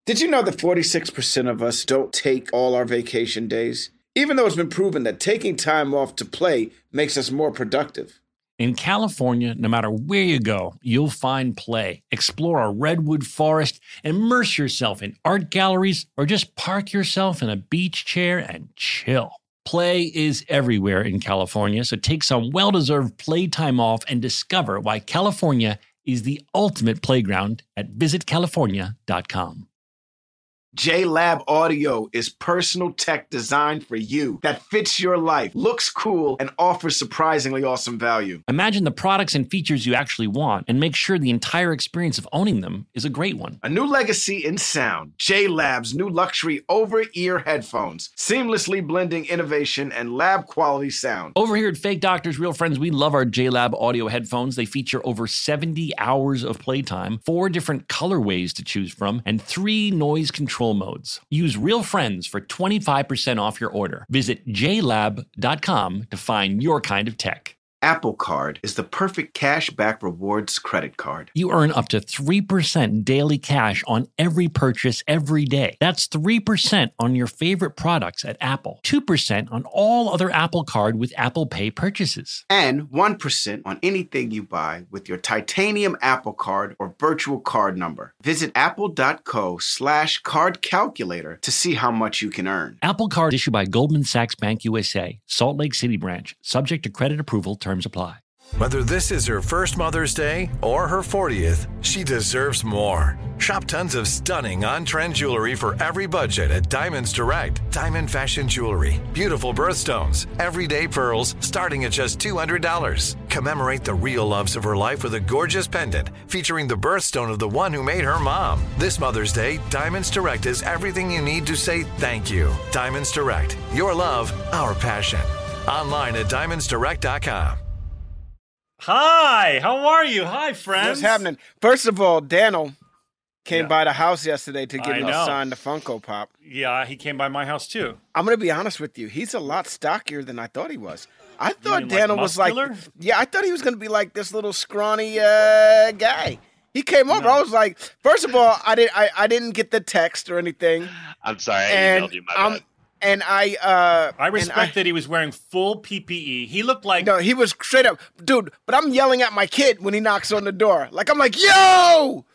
Did you know that 46% of us don't take all our vacation days? Even though it's been proven that taking time off to play makes us more productive. In California, no matter where you go, you'll find play. Explore a redwood forest, immerse yourself in art galleries, or just park yourself in a beach chair and chill. Play is everywhere in California, so take some well-deserved playtime off and discover why California is the ultimate playground at visitcalifornia.com. JLab Audio is personal tech designed for you that fits your life, looks cool, and offers surprisingly awesome value. Imagine the products and features you actually want and make sure the entire experience of owning them is a great one. A new legacy in sound. JLab's new luxury over-ear headphones, seamlessly blending innovation and lab-quality sound. Over here at Fake Doctors, Real Friends, we love our JLab Audio headphones. They feature over 70 hours of playtime, 4 different colorways to choose from, and 3 noise control modes. Use Real Friends for 25% off your order. Visit jlab.com to find your kind of tech. Apple Card is the perfect cash-back rewards credit card. You earn up to 3% daily cash on every purchase every day. That's 3% on your favorite products at Apple, 2% on all other Apple Card with Apple Pay purchases, and 1% on anything you buy with your titanium Apple Card or virtual card number. Visit apple.co/card calculator to see how much you can earn. Apple Card issued by Goldman Sachs Bank USA, Salt Lake City branch, subject to credit approval. Terms apply. Whether this is her first Mother's Day or her 40th, she deserves more. Shop tons of stunning on-trend jewelry for every budget at Diamonds Direct. Diamond fashion jewelry, beautiful birthstones, everyday pearls starting at just $200. Commemorate the real loves of her life with a gorgeous pendant featuring the birthstone of the one who made her mom. This Mother's Day, Diamonds Direct is everything you need to say thank you. Diamonds Direct, your love, our passion. Online at diamondsdirect.com. Hi, how are you? Hi, friends. What's happening? First of all, Daniel came by the house yesterday to get me to sign the Funko Pop. Yeah, he came by my house too. I'm going to be honest with you. He's a lot stockier than I thought he was. I thought Daniel was like, I thought he was going to be like this little scrawny guy. He came over. I was like, first of all, I didn't get the text or anything. I'm sorry, I emailed you my bad. And I respect that he was wearing full PPE. He looked like... No, he was straight up. Dude, but I'm yelling at my kid when he knocks on the door. Like, I'm like, yo!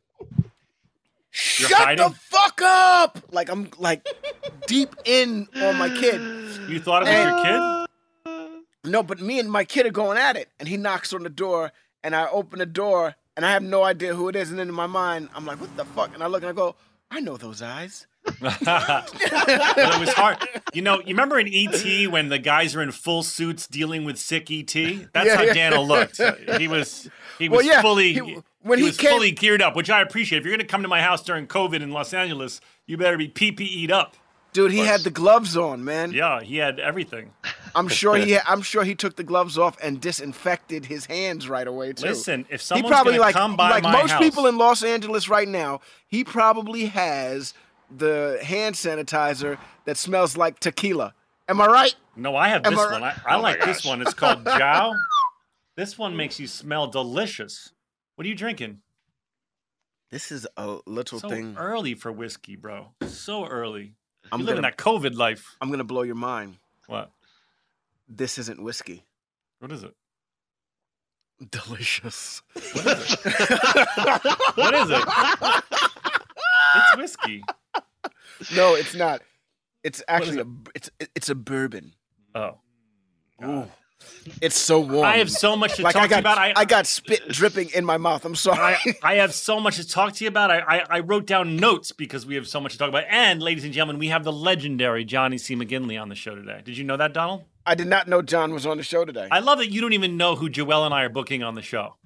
Shut the fuck up! Like, I'm like deep in on my kid. You thought it was your kid? No, but me and my kid are going at it. And he knocks on the door, and I open the door, and I have no idea who it is. And then in my mind, I'm like, what the fuck? And I look and I go, I know those eyes. Well, it was hard. You know, you remember in E.T. when the guys are in full suits dealing with sick E.T.? That's how Daniel looked. He was fully fully geared up, which I appreciate. If you're going to come to my house during COVID in Los Angeles, you better be PPE'd up. Dude, he had the gloves on, man. Yeah, he had everything. I'm sure he took the gloves off and disinfected his hands right away too. Listen, if someone's going to come by my house, like most people in Los Angeles right now, he probably has the hand sanitizer that smells like tequila. Am I right? No, I have this one. I like this one. It's called Jow. This one makes you smell delicious. What are you drinking? This is a little thing. So early for whiskey, bro. So early. I'm living that COVID life. I'm going to blow your mind. What? This isn't whiskey. What is it? Delicious. What is it? What is it? It's whiskey. No, it's not. It's actually it's a bourbon. Oh. Ooh. It's so warm. I have so much to talk to you about. I got spit dripping in my mouth. I'm sorry. I have so much to talk to you about. I wrote down notes because we have so much to talk about. And, ladies and gentlemen, we have the legendary Johnny C. McGinley on the show today. Did you know that, Donald? I did not know John was on the show today. I love that you don't even know who Joelle and I are booking on the show.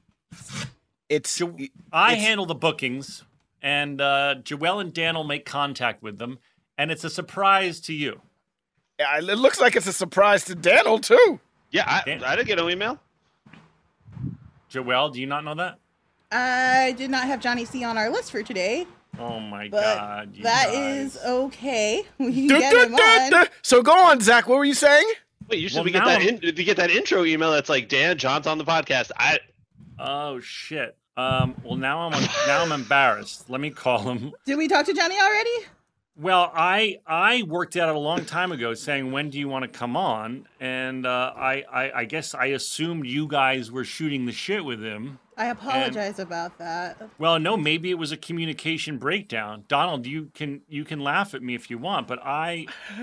I handle the bookings, and Joelle and Dan will make contact with them, and it's a surprise to you. Yeah, it looks like it's a surprise to Daniel, too. Yeah, I didn't get an email. Joelle, do you not know that? I did not have Johnny C on our list for today. Oh, my God. That is okay. We get him on. So go on, Zach. What were you saying? Wait, usually we get that intro email that's like, Dan, John's on the podcast. Oh, shit. Well, now I'm embarrassed. Let me call him. Did we talk to Johnny already? Well, I worked out a long time ago saying, when do you want to come on? And I guess I assumed you guys were shooting the shit with him. I apologize about that. Well, no, maybe it was a communication breakdown. Donald, you can laugh at me if you want, but I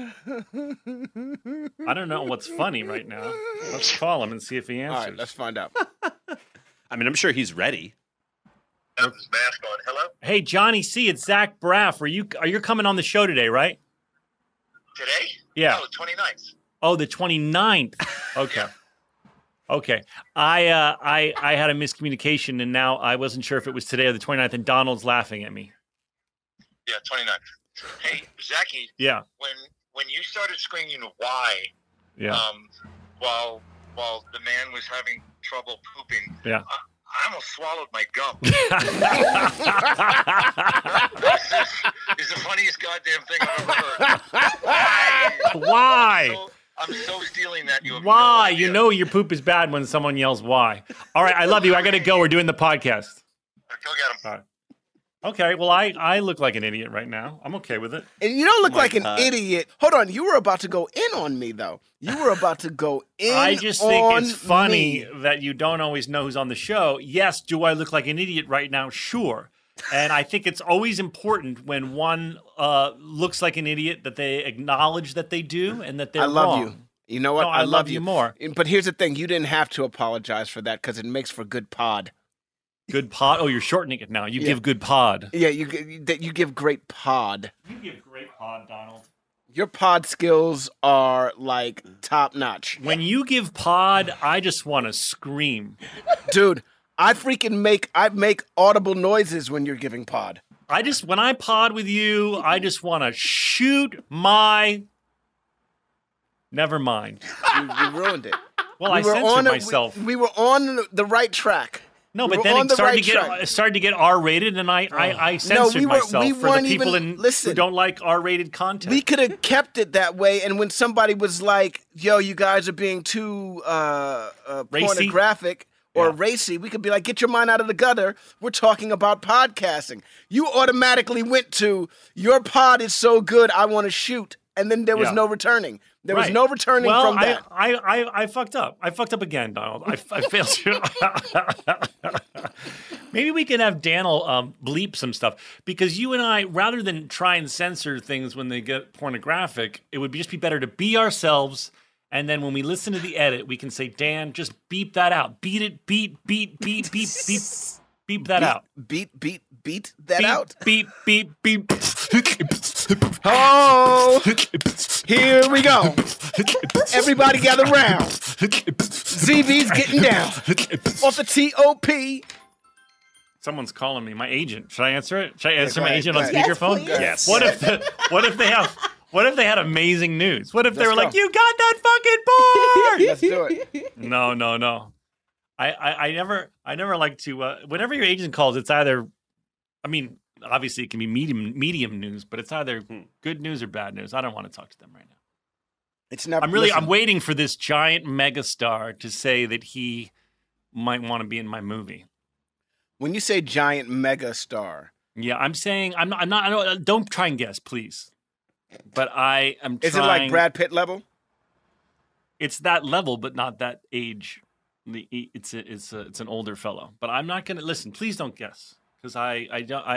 don't know what's funny right now. Let's call him and see if he answers. All right, let's find out. I mean, I'm sure he's ready. His mask on. Hello? Hey, Johnny C., it's Zach Braff. Are you coming on the show today, right? Today? Yeah. No, the 29th. Oh, the 29th. Okay. Okay. I had a miscommunication, and now I wasn't sure if it was today or the 29th, and Donald's laughing at me. Yeah, 29th. Hey, Zachy. Yeah. When you started screaming why, while the man was having trouble pooping, yeah. I almost swallowed my gum. It's the funniest goddamn thing I've ever heard. Why? I'm so stealing that. Why? You know your poop is bad when someone yells why. All right, I love you. I got to go. We're doing the podcast. Go get him. All right. Okay, well, I look like an idiot right now. I'm okay with it. And you don't look like an idiot. Hold on, you were about to go in on me, though. You were about to go in on me. I just think it's funny that you don't always know who's on the show. Yes, do I look like an idiot right now? Sure. And I think it's always important when one looks like an idiot that they acknowledge that they do and that they're wrong. I love you. You know what? No, I love you more. But here's the thing. You didn't have to apologize for that because it makes for good pod. Good pod? Oh, you're shortening it now. You give good pod. Yeah, you give great pod. You give great pod, Donald. Your pod skills are, like, top-notch. When you give pod, I just want to scream. Dude, I make audible noises when you're giving pod. When I pod with you, I just want to shoot my... Never mind. You ruined it. Well, I censored myself. We were on the right track. No, but then it started to get R-rated, and I censored myself for the people who don't like R-rated content. We could have kept it that way, and when somebody was like, yo, you guys are being too pornographic or racy, we could be like, get your mind out of the gutter. We're talking about podcasting. You automatically went to, your pod is so good, I want to shoot. And then there was no returning. There was no returning from that. I fucked up. I fucked up again, Donald. I failed you. Maybe we can have Daniel bleep some stuff. Because you and I, rather than try and censor things when they get pornographic, it would just be better to be ourselves. And then when we listen to the edit, we can say, Dan, just beep that out. Beat it, beep that out. Beat that out? Beep. Oh, here we go. Everybody gather round. ZB's getting down. Off the TOP. Someone's calling me. My agent. Should I answer it? Should I answer my agent on speakerphone? Yes. What if they had amazing news? What if they were like, you got that fucking board? Let's do it. No. I never like to. Whenever your agent calls, it's either. I mean, obviously it can be medium news, but it's either good news or bad news. I don't want to talk to them right now. It's never. I'm waiting for this giant megastar to say that he might want to be in my movie. When you say giant megastar, yeah, I'm saying I'm not. Don't try and guess, please. But I am. Is it like Brad Pitt level? It's that level, but not that age. It's an older fellow. But I'm not gonna listen. Please don't guess. Because I'm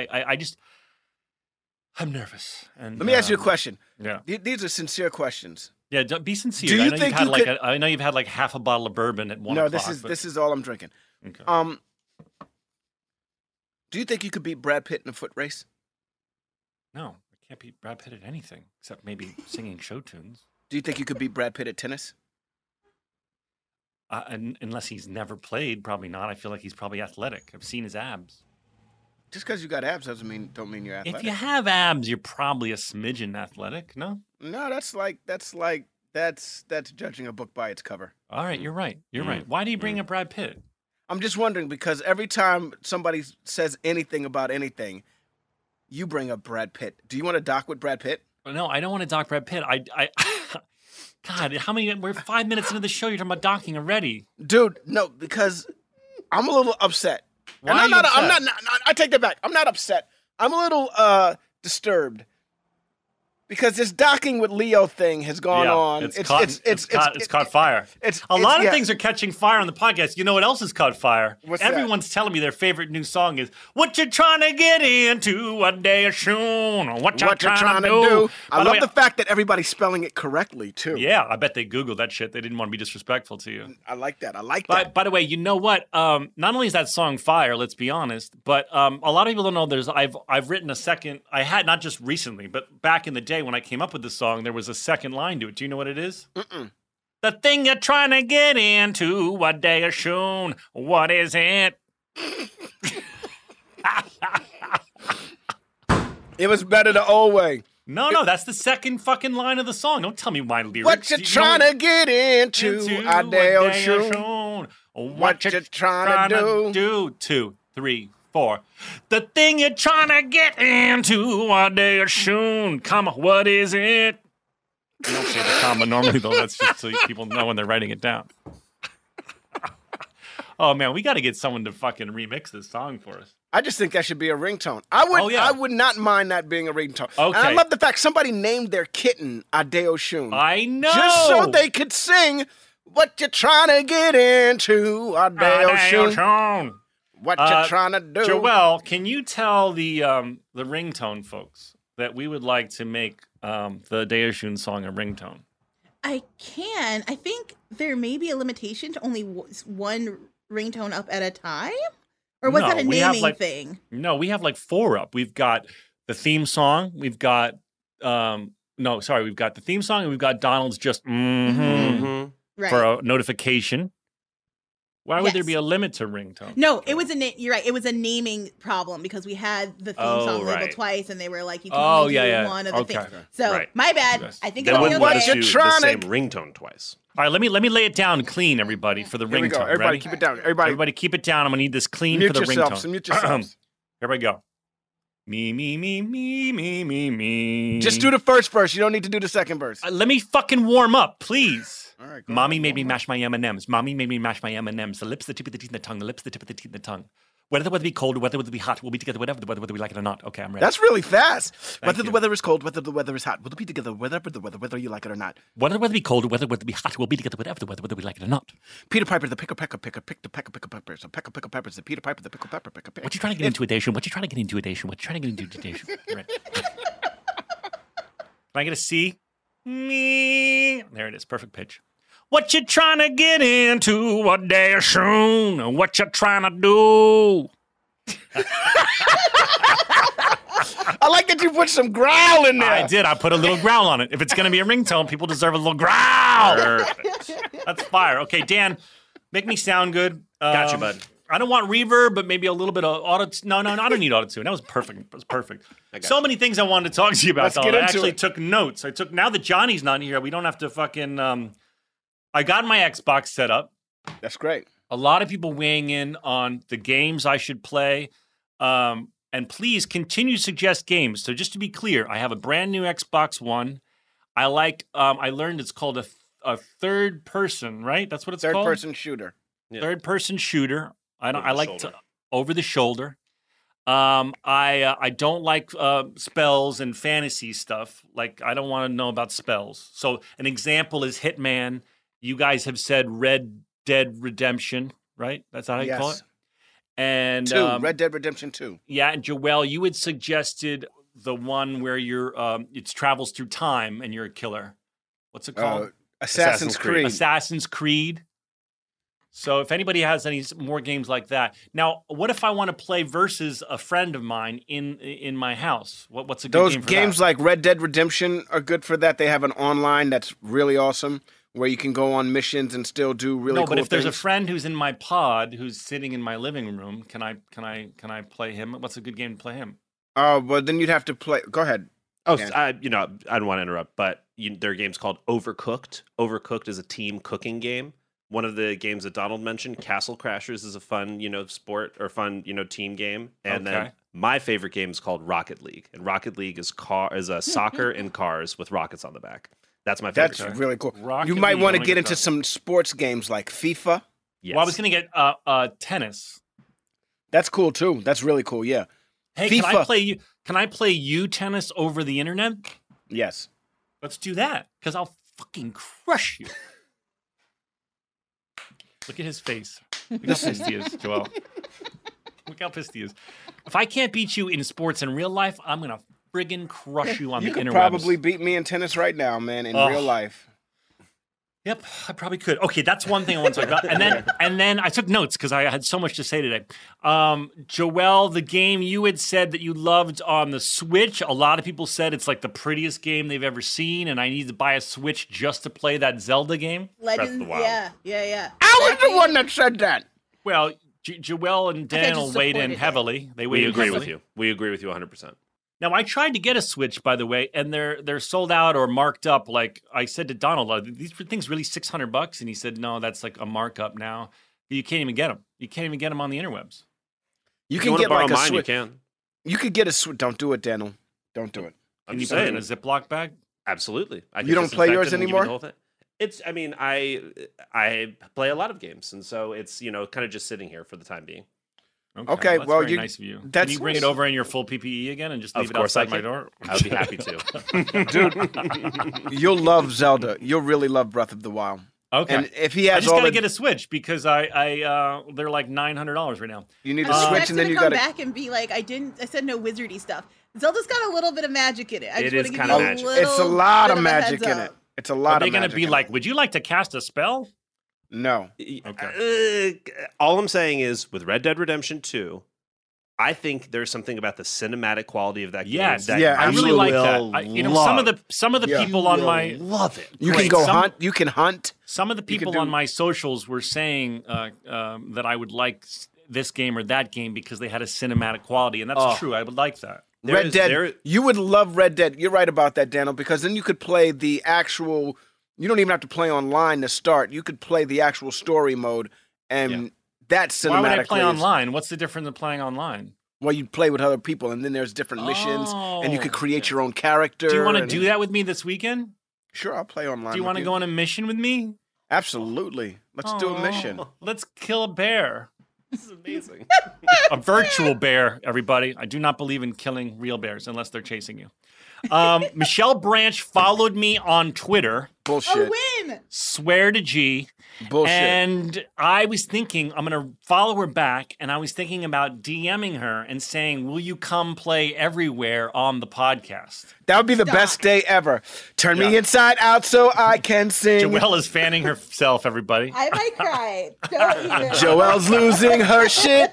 nervous. And let me ask you a question. Yeah, these are sincere questions. Yeah, be sincere. I know you've had like half a bottle of bourbon at 1 o'clock. No, this is all I'm drinking. Okay. Do you think you could beat Brad Pitt in a foot race? No, I can't beat Brad Pitt at anything except maybe singing show tunes. Do you think you could beat Brad Pitt at tennis? Unless he's never played, probably not. I feel like he's probably athletic. I've seen his abs. Just because you got abs don't mean you're athletic. If you have abs, you're probably a smidgen athletic. No, that's judging a book by its cover. All right, you're right. You're right. Why do you bring up Brad Pitt? I'm just wondering because every time somebody says anything about anything, you bring up Brad Pitt. Do you want to dock with Brad Pitt? No, I don't want to dock Brad Pitt. God, we're 5 minutes into the show. You're talking about docking already. Dude, no, because I'm a little upset. Why and I'm not. I take that back. I'm not upset. I'm a little disturbed. Because this docking with Leo thing has gone on. It's caught fire. A lot of things are catching fire on the podcast. You know what else has caught fire? Everyone's telling me their favorite new song is "What You Trying to Get Into a Day Soon." What you trying to do? I love the fact that everybody's spelling it correctly too. Yeah, I bet they Googled that shit. They didn't want to be disrespectful to you. I like that. By the way, you know what? Not only is that song fire, let's be honest, but a lot of people don't know. I've written a second. I had not just recently, but back in the day. When I came up with the song, there was a second line to it. Do you know what it is? The thing you're trying to get into a day soon. What is it? It was better the old way. No, that's the second fucking line of the song. Don't tell me my lyrics. What you trying to get into a day soon. What you trying to do? 2, 3, 4. The thing you're trying to get into a day soon. Comma, what is it? You don't say the comma normally, though. That's just so people know when they're writing it down. Oh, man, we got to get someone to fucking remix this song for us. I just think that should be a ringtone. I would not mind that being a ringtone. Okay. And I love the fact somebody named their kitten Adeo Shun. I know. Just so they could sing, what you trying to get into Adeo Shun. What you trying to do? Joelle, can you tell the ringtone folks that we would like to make the Daoshun song a ringtone? I can. I think there may be a limitation to only one ringtone up at a time? Or was that a naming thing? No, we have like 4 up. We've got the theme song. We've got, we've got the theme song and we've got Donald's just right. For a notification. Why would there be a limit to ringtone? No, it was you're right. It was a naming problem because we had the theme song labeled twice, and they were like, "You can only do one of the things." So my bad. Yes. I think it'll be okay. What you trying the same ringtone twice. All right, let me lay it down clean, everybody, for the ringtone. We go. Everybody, ready? Keep it down. Everybody, keep it down. I'm gonna need this clean for the ringtone. Mute yourselves. Here we go. Me, me, me, me, me, me, me. Just do the first verse. You don't need to do the second verse. Let me fucking warm up, please. All right, Mommy made me mash my M&Ms. Mommy made me mash my M&Ms. The lips, the tip of the teeth, and the tongue. The lips, the tip of the teeth, and the tongue. Whether the weather be cold or whether the weather be hot, we'll be together whether we like it or not. Okay, I'm ready. That's really fast. Whether the weather is cold, whether the weather is hot, we'll be together whether you like it or not. Whether the weather be cold or whether be hot, we'll be together whether we like it or not. Peter Piper, the pickle pecker picker, pick the pickle peppers. The pickle peppers, the Peter Piper, the pickle pepper picker. What you trying to get into a Dacian? What you trying to get into a Dacian? What you trying to get into a Dacian? Right. Can I get a C? Me. There it is. Perfect pitch. What you trying to get into a day soon? What you trying to do? I like that you put some growl in there. I did. I put a little growl on it. If it's going to be a ringtone, people deserve a little growl. Perfect. That's fire. Okay, Dan, make me sound good. Gotcha, bud. I don't want reverb, but maybe a little bit of auto. No, I don't need auto-tune. That was perfect. It was perfect. So many things I wanted to talk to you about. I actually took notes. Now that Johnny's not here, we don't have to fucking. I got my Xbox set up. That's great. A lot of people weighing in on the games I should play. And please continue to suggest games. So just to be clear, I have a brand new Xbox One. I learned it's called a third person, right? That's what it's called? Third person shooter. Yeah. Third person shooter. I like to over the shoulder. I don't like spells and fantasy stuff. Like, I don't want to know about spells. So an example is Hitman. You guys have said Red Dead Redemption, right? That's how you call it? And Red Dead Redemption 2. Yeah, and Joelle, you had suggested the one where you're it travels through time and you're a killer. What's it called? Assassin's Creed. Assassin's Creed. So if anybody has any more games like that. Now, what if I want to play versus a friend of mine in my house? What's a good game for that? Those games like Red Dead Redemption are good for that. They have an online that's really awesome where you can go on missions and still do really cool things. No, but if there's a friend who's in my pod who's sitting in my living room, can I play him? What's a good game to play him? Oh, well, then you'd have to play. Go ahead. Oh, I don't want to interrupt, but there are games called Overcooked. Overcooked is a team cooking game. One of the games that Donald mentioned, Castle Crashers, is a fun, sport or fun, team game. And then my favorite game is called Rocket League, and Rocket League is a soccer in cars with rockets on the back. That's my favorite. That's really cool. You might want to get into some sports games like FIFA. Yes. Well, I was going to get tennis. That's cool too. That's really cool. Yeah. Hey, FIFA. Can I play you tennis over the internet? Yes. Let's do that because I'll fucking crush you. Look at his face. Look how pissed he is, Joel. Look how pissed he is. If I can't beat you in sports in real life, I'm gonna friggin' crush you on the interwebs. You could probably beat me in tennis right now, man. In real life. Yep, I probably could. Okay, that's one thing I want to talk about. And then I took notes because I had so much to say today. Joel, the game you had said that you loved on the Switch, a lot of people said it's like the prettiest game they've ever seen, and I need to buy a Switch just to play that Zelda game. Legends, yeah. I was the one that said that. Well, Joel and Daniel weighed in heavily. We agree with you. We agree with you 100%. Now, I tried to get a Switch, by the way, and they're sold out or marked up. Like I said to Donald, are these things really $600? And he said, no, that's like a markup now. You can't even get them. You can't even get them on the interwebs. You can get like a Switch. You can. You could get a Switch. Don't do it, Daniel. Don't do it. Can you put it in a Ziploc bag? Absolutely. You don't play yours anymore? I mean, I play a lot of games, and so it's, kind of just sitting here for the time being. Okay, well, very nice of you. Can you bring it over in your full PPE again and just leave it outside my door? I would be happy to. Dude, you'll love Zelda. You'll really love Breath of the Wild. Okay. And if he has I just got to get a Switch because they're like $900 right now. You need a Switch, and then you got to come back and be like, I said no wizardy stuff. Zelda's got a little bit of magic in it. It is kind of magic. It's a lot of magic in it. It's a lot of magic. Are they going to be like, would you like to cast a spell? No. Okay. All I'm saying is with Red Dead Redemption 2, I think there's something about the cinematic quality of that game. Yes, I really like that. Some of the people on my love it. You can go hunt. You can hunt. Some of the people on my socials were saying that I would like this game or that game because they had a cinematic quality, and that's true. I would like that. Red Dead. You would love Red Dead. You're right about that, Daniel, because then you could play the actual. You don't even have to play online to start. You could play the actual story mode, and that's cinematic. Why would I play online? What's the difference in playing online? Well, you play with other people, and then there's different missions, and you could create your own character. Do you want to do that with me this weekend? Sure, I'll play online. Do you want to go on a mission with me? Absolutely. Let's do a mission. Let's kill a bear. This is amazing. A virtual bear, everybody. I do not believe in killing real bears unless they're chasing you. Michelle Branch followed me on Twitter. Bullshit. A win. Swear to G. Bullshit. And I was thinking, I'm going to follow her back, and I was thinking about DMing her and saying, will you come play everywhere on the podcast? That would be the best day ever. Turn me inside out so I can sing. Joelle is fanning herself, everybody. I might cry. Don't even. Joelle's losing her shit.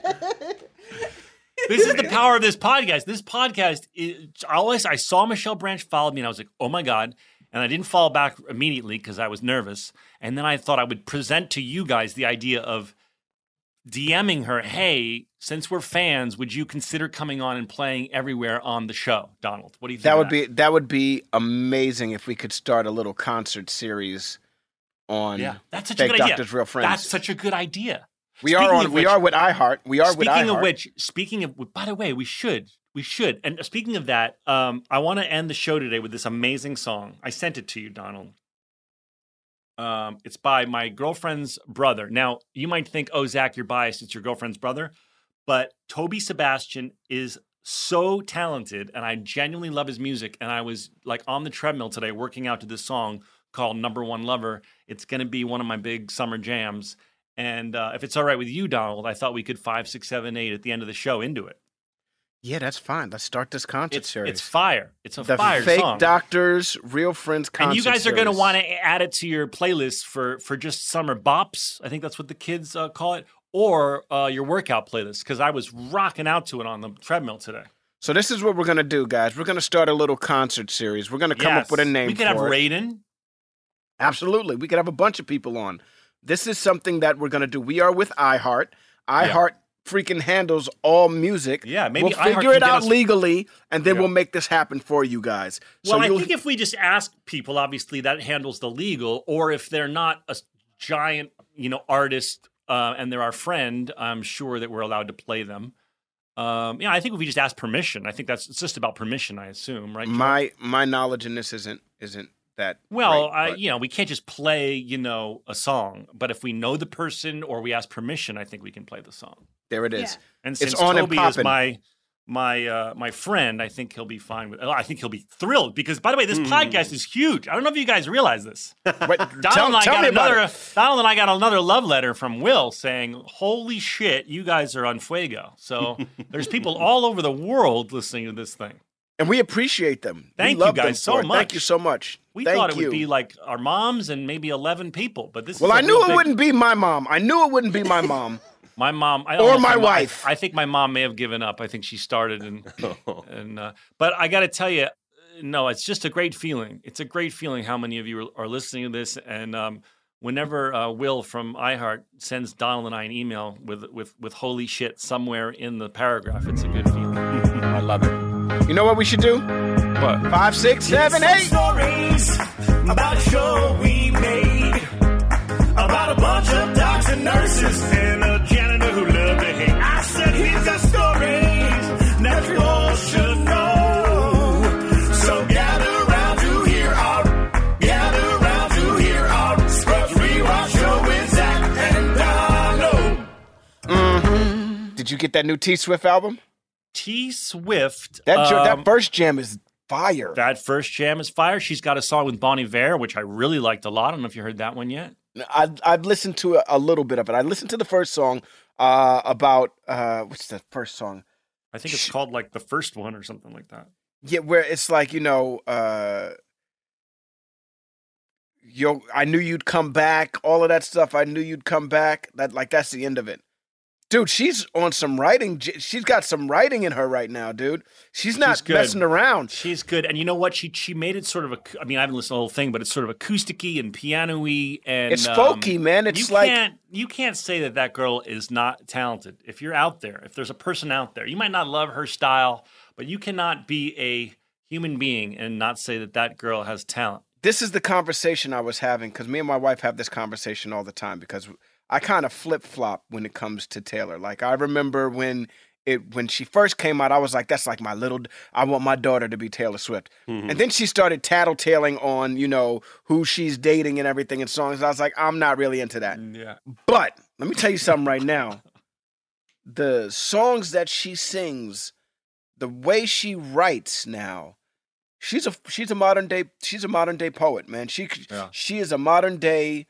This is the power of this podcast. This podcast is I saw Michelle Branch follow me, and I was like, oh my God. And I didn't follow back immediately because I was nervous. And then I thought I would present to you guys the idea of DMing her, hey, since we're fans, would you consider coming on and playing everywhere on the show? Donald, what do you think? That would be amazing if we could start a little concert series on that's such a good idea. Doctors, Real Friends. That's such a good idea. We are with iHeart. Speaking of, by the way, we should. And speaking of that, I want to end the show today with this amazing song. I sent it to you, Donald. It's by my girlfriend's brother. Now, you might think, oh, Zach, you're biased. It's your girlfriend's brother. But Toby Sebastian is so talented, and I genuinely love his music. And I was like on the treadmill today working out to this song called Number One Lover. It's going to be one of my big summer jams. And if it's all right with you, Donald, I thought we could 5, 6, 7, 8 at the end of the show into it. Yeah, that's fine. Let's start this concert series. It's fire. It's a fire song. The Fake Doctors, Real Friends concert series. And you guys are going to want to add it to your playlist for just summer bops. I think that's what the kids call it. Or your workout playlist, because I was rocking out to it on the treadmill today. So this is what we're going to do, guys. We're going to start a little concert series. We're going to come up with a name for it. We could have Raiden. Absolutely. We could have a bunch of people on. This is something that we're going to do. We are with iHeart. iHeart freaking handles all music. Yeah, maybe we'll figure it out legally, and then we'll make this happen for you guys. Well, I think if we just ask people, obviously, that handles the legal, or if they're not a giant, artist and they're our friend, I'm sure that we're allowed to play them. I think if we just ask permission, I think it's just about permission, I assume, right? My knowledge in this isn't that. Well, we can't just play, a song. But if we know the person or we ask permission, I think we can play the song. There it is. Yeah. And since Toby is my friend, I think he'll be fine with. I think he'll be thrilled because, by the way, this podcast is huge. I don't know if you guys realize this. Donald and I got another love letter from Will saying, "Holy shit, you guys are on Fuego." So there's people all over the world listening to this thing. And we appreciate them. Thank you guys so much. Thank you so much. We thought it would be like our moms and maybe 11 people, but this. Well, I knew it wouldn't be my mom. My mom. My mom, or my wife. I think my mom may have given up. I think she started, but I got to tell you, no, it's just a great feeling. It's a great feeling how many of you are listening to this, and whenever Will from iHeart sends Donald and I an email with "holy shit" somewhere in the paragraph, it's a good feeling. I love it. You know what we should do? What? 5, 6, 7, 8. Stories about a show we made about a bunch of doctors and nurses and a janitor who loved to hate. I said he's got stories that you all should know. So gather around to hear our Scrubs Rewatch show with Zach and Donald. Did you get that new T Swift album? T Swift. That first jam is fire. That first jam is fire. She's got a song with Bon Iver, which I really liked a lot. I don't know if you heard that one yet. I've listened to a little bit of it. I listened to the first song about what's the first song? I think it's called like The First One or something like that. Yeah, where it's like, I knew you'd come back, all of that stuff. I knew you'd come back. That's the end of it. Dude, she's on some writing. She's got some writing in her right now, dude. She's not messing around. She's good. And you know what? She made it sort of I haven't listened to the whole thing, but it's sort of acousticy and piano-y. And it's folky, man. It's you can't say that girl is not talented. If you're out there, if there's a person out there, you might not love her style, but you cannot be a human being and not say that girl has talent. This is the conversation I was having, because me and my wife have this conversation all the time, because I kind of flip-flop when it comes to Taylor. Like, I remember when she first came out, I was like, that's like I want my daughter to be Taylor Swift. Mm-hmm. And then she started tattletaling on, who she's dating and everything in songs. I was like, I'm not really into that. Yeah. But let me tell you something right now. The songs that she sings, the way she writes now, she's a modern day poet, man. She is a modern day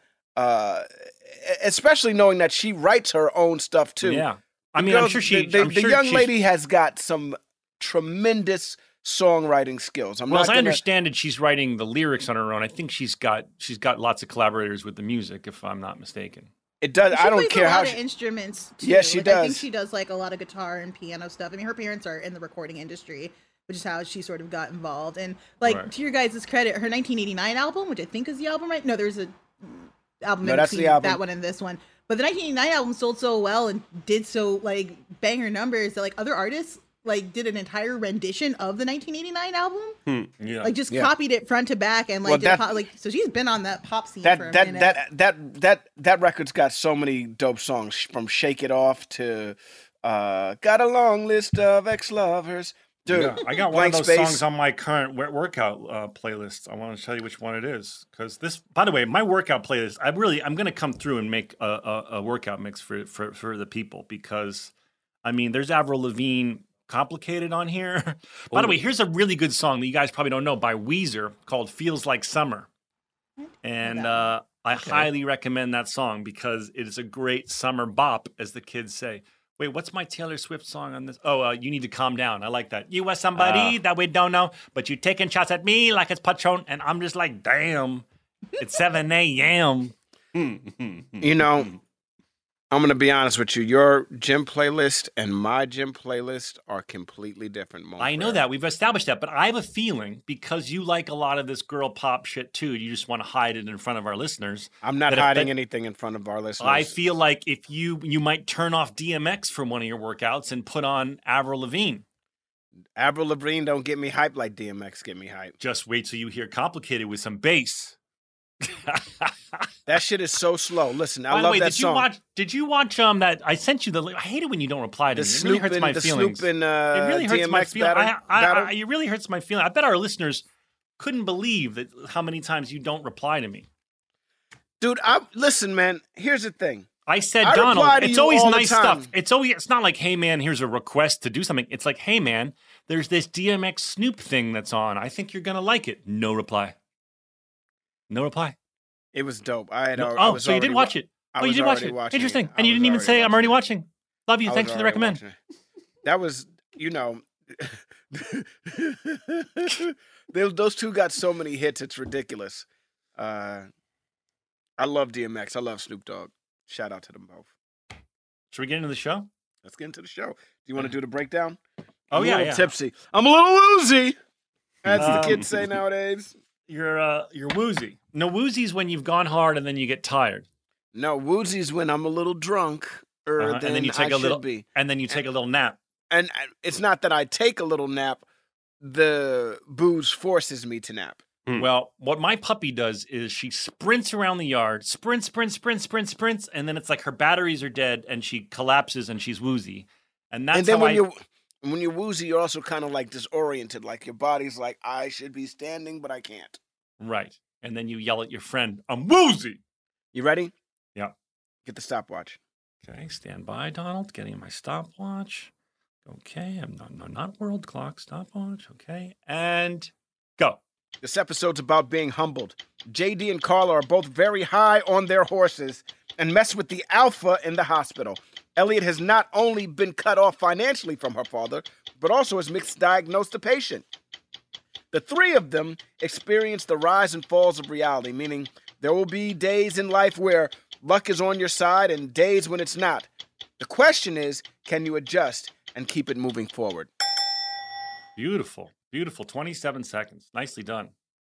especially knowing that she writes her own stuff too. Yeah, I'm sure the young lady has got some tremendous songwriting skills. As I understand it, she's writing the lyrics on her own. I think she's got lots of collaborators with the music, if I'm not mistaken. It does. I don't care how she plays instruments too. Yes, she does. I think she does like a lot of guitar and piano stuff. I mean, her parents are in the recording industry, which is how she sort of got involved. And to your guys' credit, her 1989 album, which I think is the album, right? No, there's a album in between that one and this one, but the 1989 album sold so well and did so like banger numbers that like other artists like did an entire rendition of the 1989 album. Like just copied it front to back and like so she's been on that pop scene for a minute. That record's got so many dope songs, from Shake It Off to Got a Long List of Ex-Lovers. Dude, yeah, I got one of those songs on my current workout playlist. I want to tell you which one it is, because this. By the way, my workout playlist. I'm going to come through and make a workout mix for the people, because, there's Avril Lavigne, Complicated on here. By the way, here's a really good song that you guys probably don't know by Weezer called "Feels Like Summer," and I highly recommend that song because it is a great summer bop, as the kids say. Wait, what's my Taylor Swift song on this? Oh, You Need to Calm Down. I like that. You are somebody that we don't know, but you taking shots at me like it's Patron, and I'm just like, damn, it's 7 a.m. I'm going to be honest with you. Your gym playlist and my gym playlist are completely different. I know that. We've established that. But I have a feeling, because you like a lot of this girl pop shit too, you just want to hide it in front of our listeners. I'm not hiding anything in front of our listeners. I feel like if you might turn off DMX from one of your workouts and put on Avril Lavigne. Avril Lavigne don't get me hyped like DMX get me hyped. Just wait till you hear Complicated with some bass. That shit is so slow. Listen, I love that song. Did you watch that? I sent you the link. I hate it when you don't reply to me. It really hurts my feelings. It really hurts my feelings. It really hurts my feelings. I bet our listeners couldn't believe how many times you don't reply to me. Dude, listen, man. Here's the thing. I said, Donald, it's always nice stuff. It's not like, hey, man, here's a request to do something. It's like, hey, man, there's this DMX Snoop thing that's on. I think you're going to like it. No reply. No reply. It was dope. So you did watch it. You did watch it. Interesting. And you didn't even say, I'm already watching. Love you. Thanks for the recommend. That was, those two got so many hits. It's ridiculous. I love DMX. I love Snoop Dogg. Shout out to them both. Should we get into the show? Let's get into the show. Do you want to do the breakdown? Oh, yeah. I'm a little tipsy. I'm a little woozy, as the kids say nowadays. You're woozy. No, woozy's when you've gone hard and then you get tired. No, woozy's when I'm a little drunk, and then you take a little nap. And it's not that I take a little nap. The booze forces me to nap. Well, what my puppy does is she sprints around the yard, sprints, and then it's like her batteries are dead and she collapses and she's woozy. And then when you're woozy, you're also kind of like disoriented. Like your body's like, I should be standing, but I can't. Right. And then you yell at your friend, I'm woozy. You ready? Yeah. Get the stopwatch. Okay, stand by, Donald. Getting my stopwatch. Okay, not world clock, stopwatch. Okay, and go. This episode's about being humbled. JD and Carla are both very high on their horses and mess with the alpha in the hospital. Elliot has not only been cut off financially from her father, but also has misdiagnosed the patient. The three of them experience the rise and falls of reality, meaning there will be days in life where luck is on your side and days when it's not. The question is, can you adjust and keep it moving forward? Beautiful. 27 seconds. Nicely done.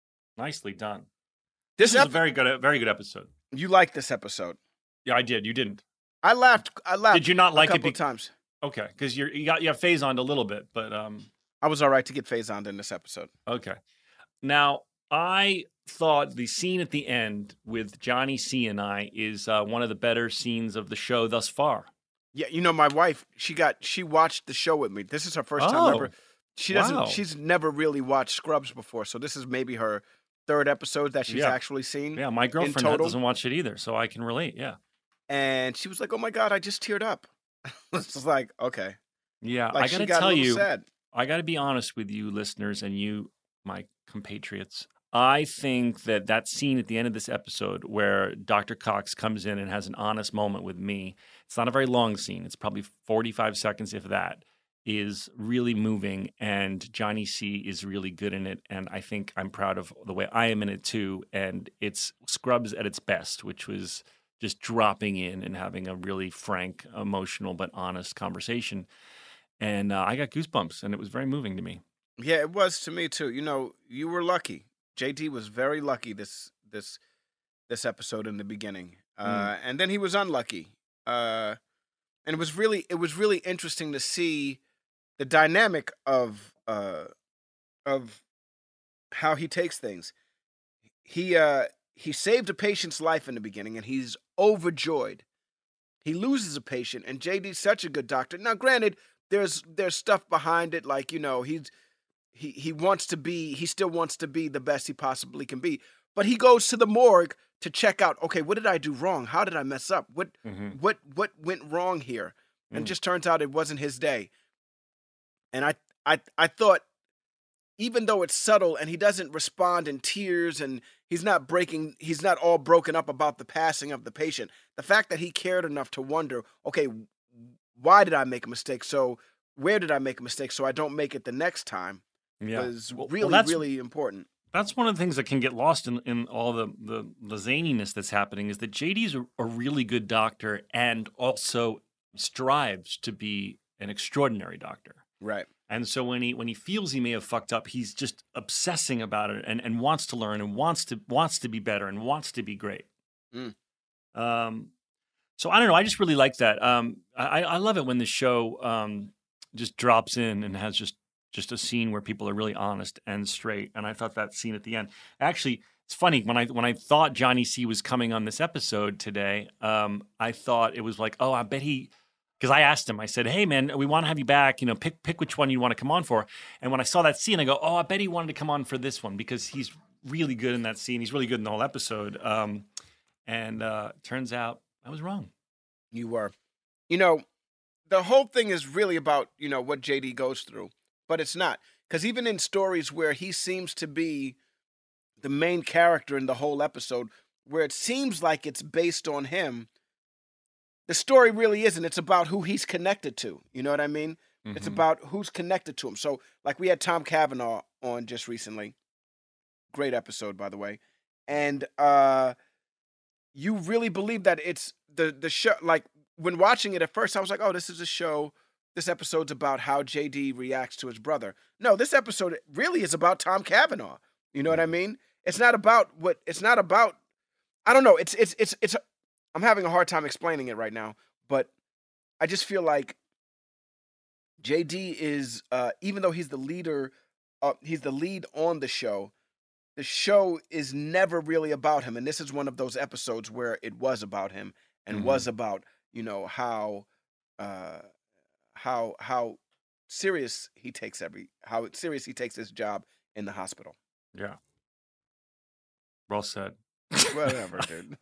This is a very good episode. You like this episode? Yeah, I did. You didn't. I laughed. Did you not like it? A couple times. Okay, because you have Faisoned a little bit, but I was all right to get Faisoned in this episode. Okay. Now, I thought the scene at the end with Johnny C and I is one of the better scenes of the show thus far. Yeah, my wife, she watched the show with me. This is her first time ever. She's never really watched Scrubs before, so this is maybe her third episode that she's actually seen. Yeah, my girlfriend doesn't watch it either, so I can relate, yeah. And she was like, oh my God, I just teared up. It's just like, okay. Yeah, I got to tell you, I got to be honest with you listeners and you, my compatriots. I think that scene at the end of this episode where Dr. Cox comes in and has an honest moment with me, it's not a very long scene. It's probably 45 seconds, if that, is really moving. And Johnny C is really good in it. And I think I'm proud of the way I am in it too. And it's Scrubs at its best, which was just dropping in and having a really frank, emotional, but honest conversation. And I got goosebumps and it was very moving to me. Yeah, it was to me too. You were lucky. JD was very lucky this episode in the beginning, and then he was unlucky. And it was really interesting to see the dynamic of how he takes things. He saved a patient's life in the beginning, and he's overjoyed. He loses a patient, and JD's such a good doctor. Now, granted, there's stuff behind it, like He still wants to be the best he possibly can be. But he goes to the morgue to check out, okay, what did I do wrong? How did I mess up? What went wrong here? And it just turns out it wasn't his day. And I thought, even though it's subtle and he doesn't respond in tears and he's not all broken up about the passing of the patient, the fact that he cared enough to wonder, okay, why did I make a mistake? So where did I make a mistake so I don't make it the next time? Was really important. That's one of the things that can get lost in all the zaniness that's happening is that JD's a really good doctor and also strives to be an extraordinary doctor. Right. And so when he feels he may have fucked up, he's just obsessing about it and wants to learn and wants to be better and wants to be great. So I don't know. I just really like that. I love it when the show just drops in and has just a scene where people are really honest and straight. And I thought that scene at the end, actually, it's funny when I thought Johnny C was coming on this episode today, I thought it was like, oh, I bet he because I asked him, I said, hey, man, we want to have you back. Pick which one you want to come on for. And when I saw that scene, I go, oh, I bet he wanted to come on for this one because he's really good in that scene. He's really good in the whole episode. Turns out I was wrong. You were. The whole thing is really about, what JD goes through, but it's not. Because even in stories where he seems to be the main character in the whole episode, where it seems like it's based on him, the story really isn't. It's about who he's connected to. You know what I mean? Mm-hmm. It's about who's connected to him. So, like, we had Tom Cavanaugh on just recently. Great episode, by the way. And you really believe that it's the show. Like, when watching it at first, I was like, oh, this is a show. This episode's about how JD reacts to his brother. No, this episode really is about Tom Cavanaugh. You know what I mean? It's not about I don't know. It's I'm having a hard time explaining it right now, but I just feel like JD is, even though he's the leader, he's the lead on the show is never really about him. And this is one of those episodes where it was about him and was about, how serious he takes his job in the hospital. Yeah. Well said. Whatever, dude.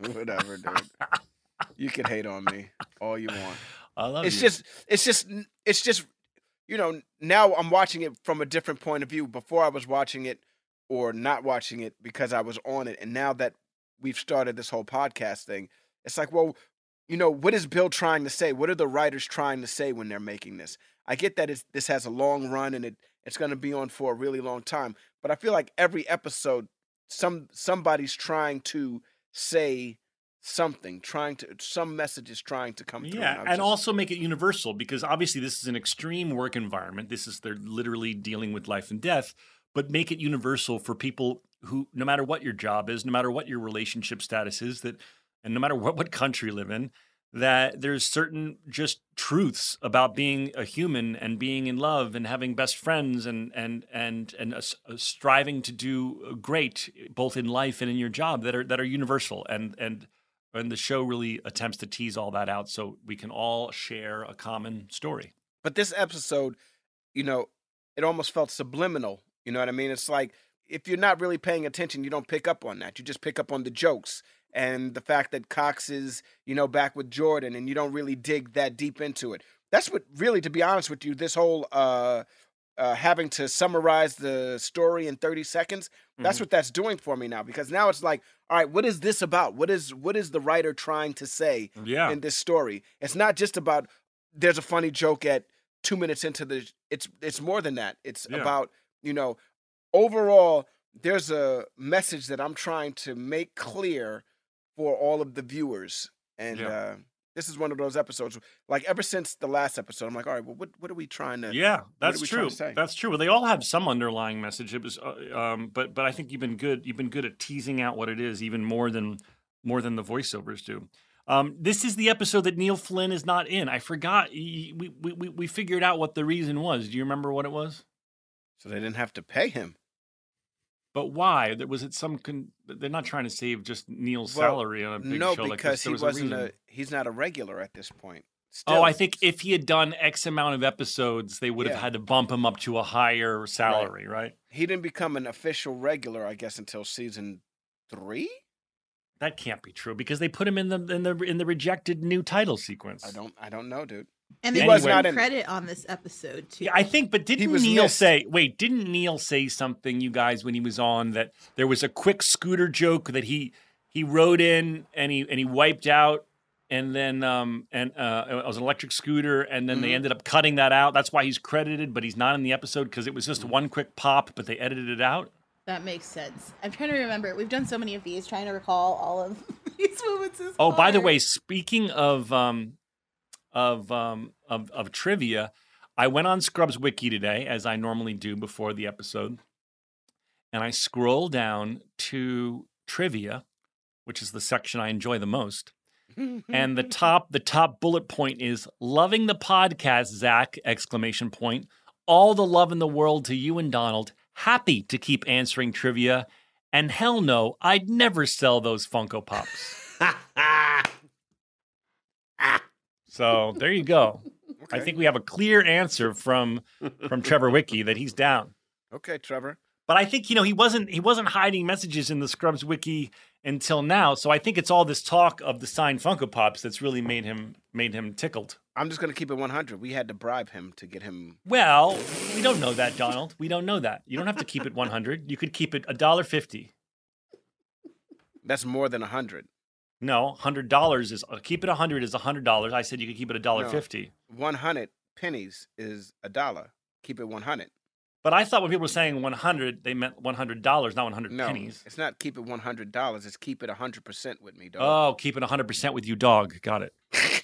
You can hate on me all you want. I love you. It's just, now I'm watching it from a different point of view. Before I was watching it or not watching it because I was on it. And now that we've started this whole podcast thing, it's like, well, what is Bill trying to say? What are the writers trying to say when they're making this? I get that this has a long run and it's going to be on for a really long time. But I feel like every episode, somebody's trying to say something, some message is trying to come through. Yeah, and also make it universal, because obviously this is an extreme work environment. They're literally dealing with life and death, but make it universal for people who, no matter what your job is, no matter what your relationship status is, and no matter what country you live in, that there's certain just truths about being a human and being in love and having best friends and striving to do great both in life and in your job that are universal, and the show really attempts to tease all that out so we can all share a common story. But this episode, it almost felt subliminal. You know what I mean? It's like if you're not really paying attention, you don't pick up on that. You just pick up on the jokes. And the fact that Cox is, back with Jordan, and you don't really dig that deep into it. That's what really, to be honest with you, this whole having to summarize the story in 30 seconds, that's what that's doing for me now. Because now it's like, all right, what is this about? What is the writer trying to say in this story? It's not just about there's a funny joke at 2 minutes into it's more than that. It's about, overall, there's a message that I'm trying to make clear for all of the viewers. And this is one of those episodes, like ever since the last episode, I'm like, all right, well, what are we trying to that's true. That's true. Well, they all have some underlying message. It was but I think you've been good at teasing out what it is even more than the voiceovers do. This is the episode that Neil Flynn is not in. I forgot. We figured out what the reason was. Do you remember what it was? So they didn't have to pay him. But why? Was it they're not trying to save just Neil's salary on a big show like this. No, because he's not a regular at this point. Still. Oh, I think if he had done X amount of episodes, they would have had to bump him up to a higher salary, right? He didn't become an official regular, I guess, until season 3? That can't be true because they put him in the rejected new title sequence. I don't know, dude. And they was not credit on this episode too. Yeah, I think, but didn't Neil say something, you guys, when he was on, that there was a quick scooter joke that he wrote in and he wiped out, and then it was an electric scooter, and then they ended up cutting that out. That's why he's credited, but he's not in the episode because it was just one quick pop, but they edited it out. That makes sense. I'm trying to remember. We've done so many of these, trying to recall all of these moments. Oh, by the way, speaking of trivia, I went on Scrubs Wiki today, as I normally do before the episode, and I scrolled down to trivia, which is the section I enjoy the most. And the top bullet point is loving the podcast, Zach! ! All the love in the world to you and Donald. Happy to keep answering trivia. And hell no, I'd never sell those Funko Pops. So there you go. Okay. I think we have a clear answer from Trevor Wiki that he's down. Okay, Trevor. But I think, he wasn't hiding messages in the Scrubs Wiki until now. So I think it's all this talk of the signed Funko Pops that's really made him tickled. I'm just going to keep it 100. We had to bribe him to get him. Well, we don't know that, Donald. We don't know that. You don't have to keep it 100. You could keep it $1.50. That's more than 100. No, $100 is keep it 100 is $100. I said you could keep it $1.50. 100 pennies is $1. Keep it 100. But I thought when people were saying 100, they meant $100, not 100 pennies. It's not keep it $100. It's keep it 100% with me, dog. Oh, keep it 100% with you, dog. Got it.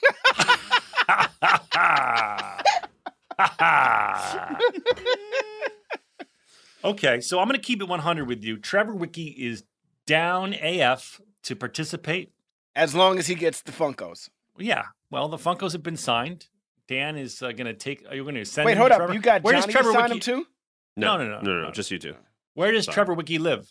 Okay, so I'm going to keep it 100 with you. Trevor Wiki is down AF to participate. As long as he gets the Funkos. Yeah. Well, the Funkos have been signed. Dan is going to take. Are you going to send? Wait, hold up. You got Johnny to sign him too? No. Just you two. Where does Trevor Wiki live?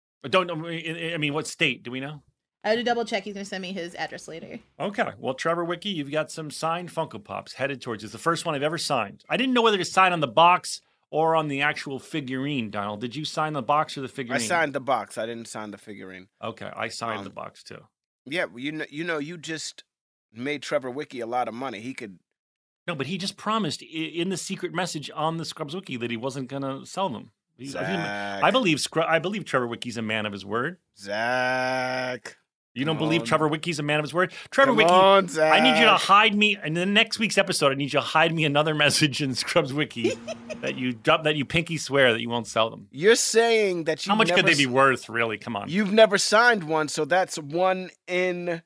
What state? Do we know? I had to double check. He's going to send me his address later. Okay. Well, Trevor Wiki, you've got some signed Funko Pops headed towards you. It's the first one I've ever signed. I didn't know whether to sign on the box or on the actual figurine, Donald. Did you sign the box or the figurine? I signed the box. I didn't sign the figurine. Okay. I signed the box too. Yeah. Well, you just made Trevor Wiki a lot of money. He could. No, but he just promised in the secret message on the Scrubs Wiki that he wasn't going to sell them. I believe Trevor Wiki's a man of his word. Zach. You don't believe Trevor Wiki's a man of his word? Trevor Wiki, I need you to hide me. In the next week's episode, I need you to hide me another message in Scrubs Wiki that you pinky swear that you won't sell them. You're saying that you. How much could they be worth, really? Come on. You've never signed one, so that's 1 in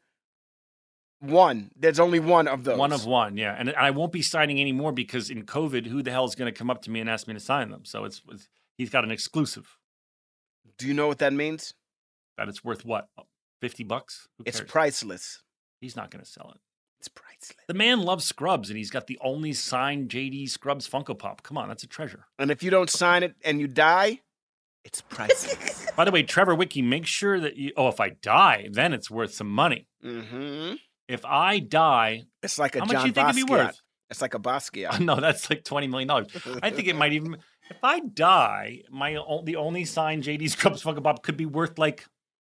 1. There's only one of those. 1 of 1, yeah. And I won't be signing any more because in COVID, who the hell is going to come up to me and ask me to sign them? So he's got an exclusive. Do you know what that means? That it's worth what? $50? It's priceless. He's not going to sell it. It's priceless. The man loves Scrubs, and he's got the only signed JD Scrubs Funko Pop. Come on, that's a treasure. And if you don't sign it and you die, it's priceless. By the way, Trevor Wiki, make sure that if I die, then it's worth some money. Mm-hmm. If I die, it's like a how John much do you think it'd be worth? It's like a Basquiat. No, that's like $20 million. I think it might even. If I die, the only signed JD Scrubs Funko Pop could be worth like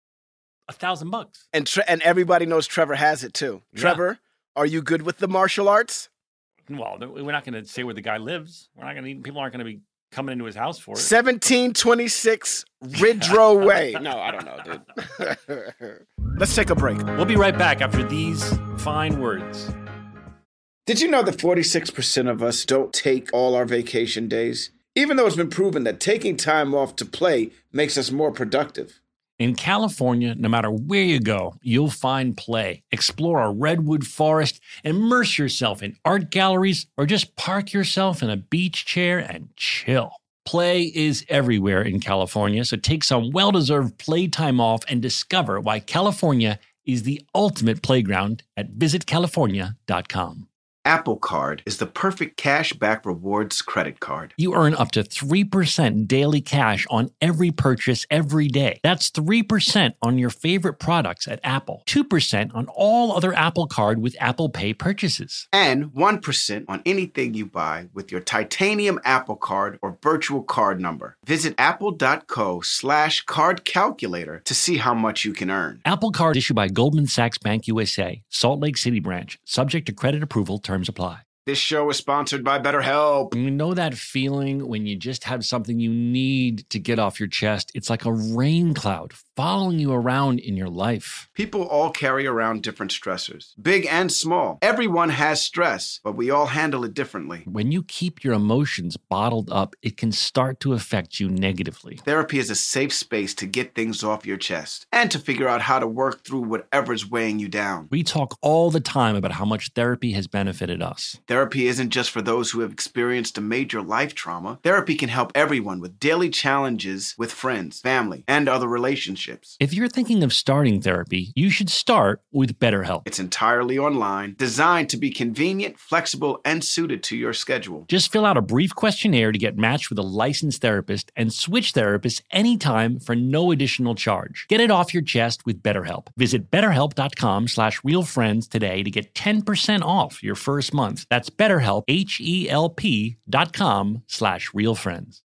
$1,000. And everybody knows Trevor has it too. Yeah. Trevor, are you good with the martial arts? Well, we're not going to say where the guy lives. People aren't going to be coming into his house for it. 1726 Ridgerow Way. No, I don't know, dude. Let's take a break. We'll be right back after these fine words. Did you know that 46% of us don't take all our vacation days? Even though it's been proven that taking time off to play makes us more productive. In California, no matter where you go, you'll find play. Explore a redwood forest, immerse yourself in art galleries, or just park yourself in a beach chair and chill. Play is everywhere in California, so take some well-deserved playtime off and discover why California is the ultimate playground at visitcalifornia.com. Apple Card is the perfect cash-back rewards credit card. You earn up to 3% daily cash on every purchase every day. That's 3% on your favorite products at Apple, 2% on all other Apple Card with Apple Pay purchases, and 1% on anything you buy with your titanium Apple Card or virtual card number. Visit apple.co/card calculator to see how much you can earn. Apple Card issued by Goldman Sachs Bank USA, Salt Lake City branch, subject to credit approval. Terms apply. This show is sponsored by BetterHelp. You know that feeling when you just have something you need to get off your chest? It's like a rain cloud following you around in your life. People all carry around different stressors, big and small. Everyone has stress, but we all handle it differently. When you keep your emotions bottled up, it can start to affect you negatively. Therapy is a safe space to get things off your chest and to figure out how to work through whatever's weighing you down. We talk all the time about how much therapy has benefited us. Therapy isn't just for those who have experienced a major life trauma. Therapy can help everyone with daily challenges with friends, family, and other relationships. relationships. If you're thinking of starting therapy, you should start with BetterHelp. It's entirely online, designed to be convenient, flexible, and suited to your schedule. Just fill out a brief questionnaire to get matched with a licensed therapist and switch therapists anytime for no additional charge. Get it off your chest with BetterHelp. Visit BetterHelp.com/realfriends today to get 10% off your first month. That's BetterHelp, HELP.com/realfriends.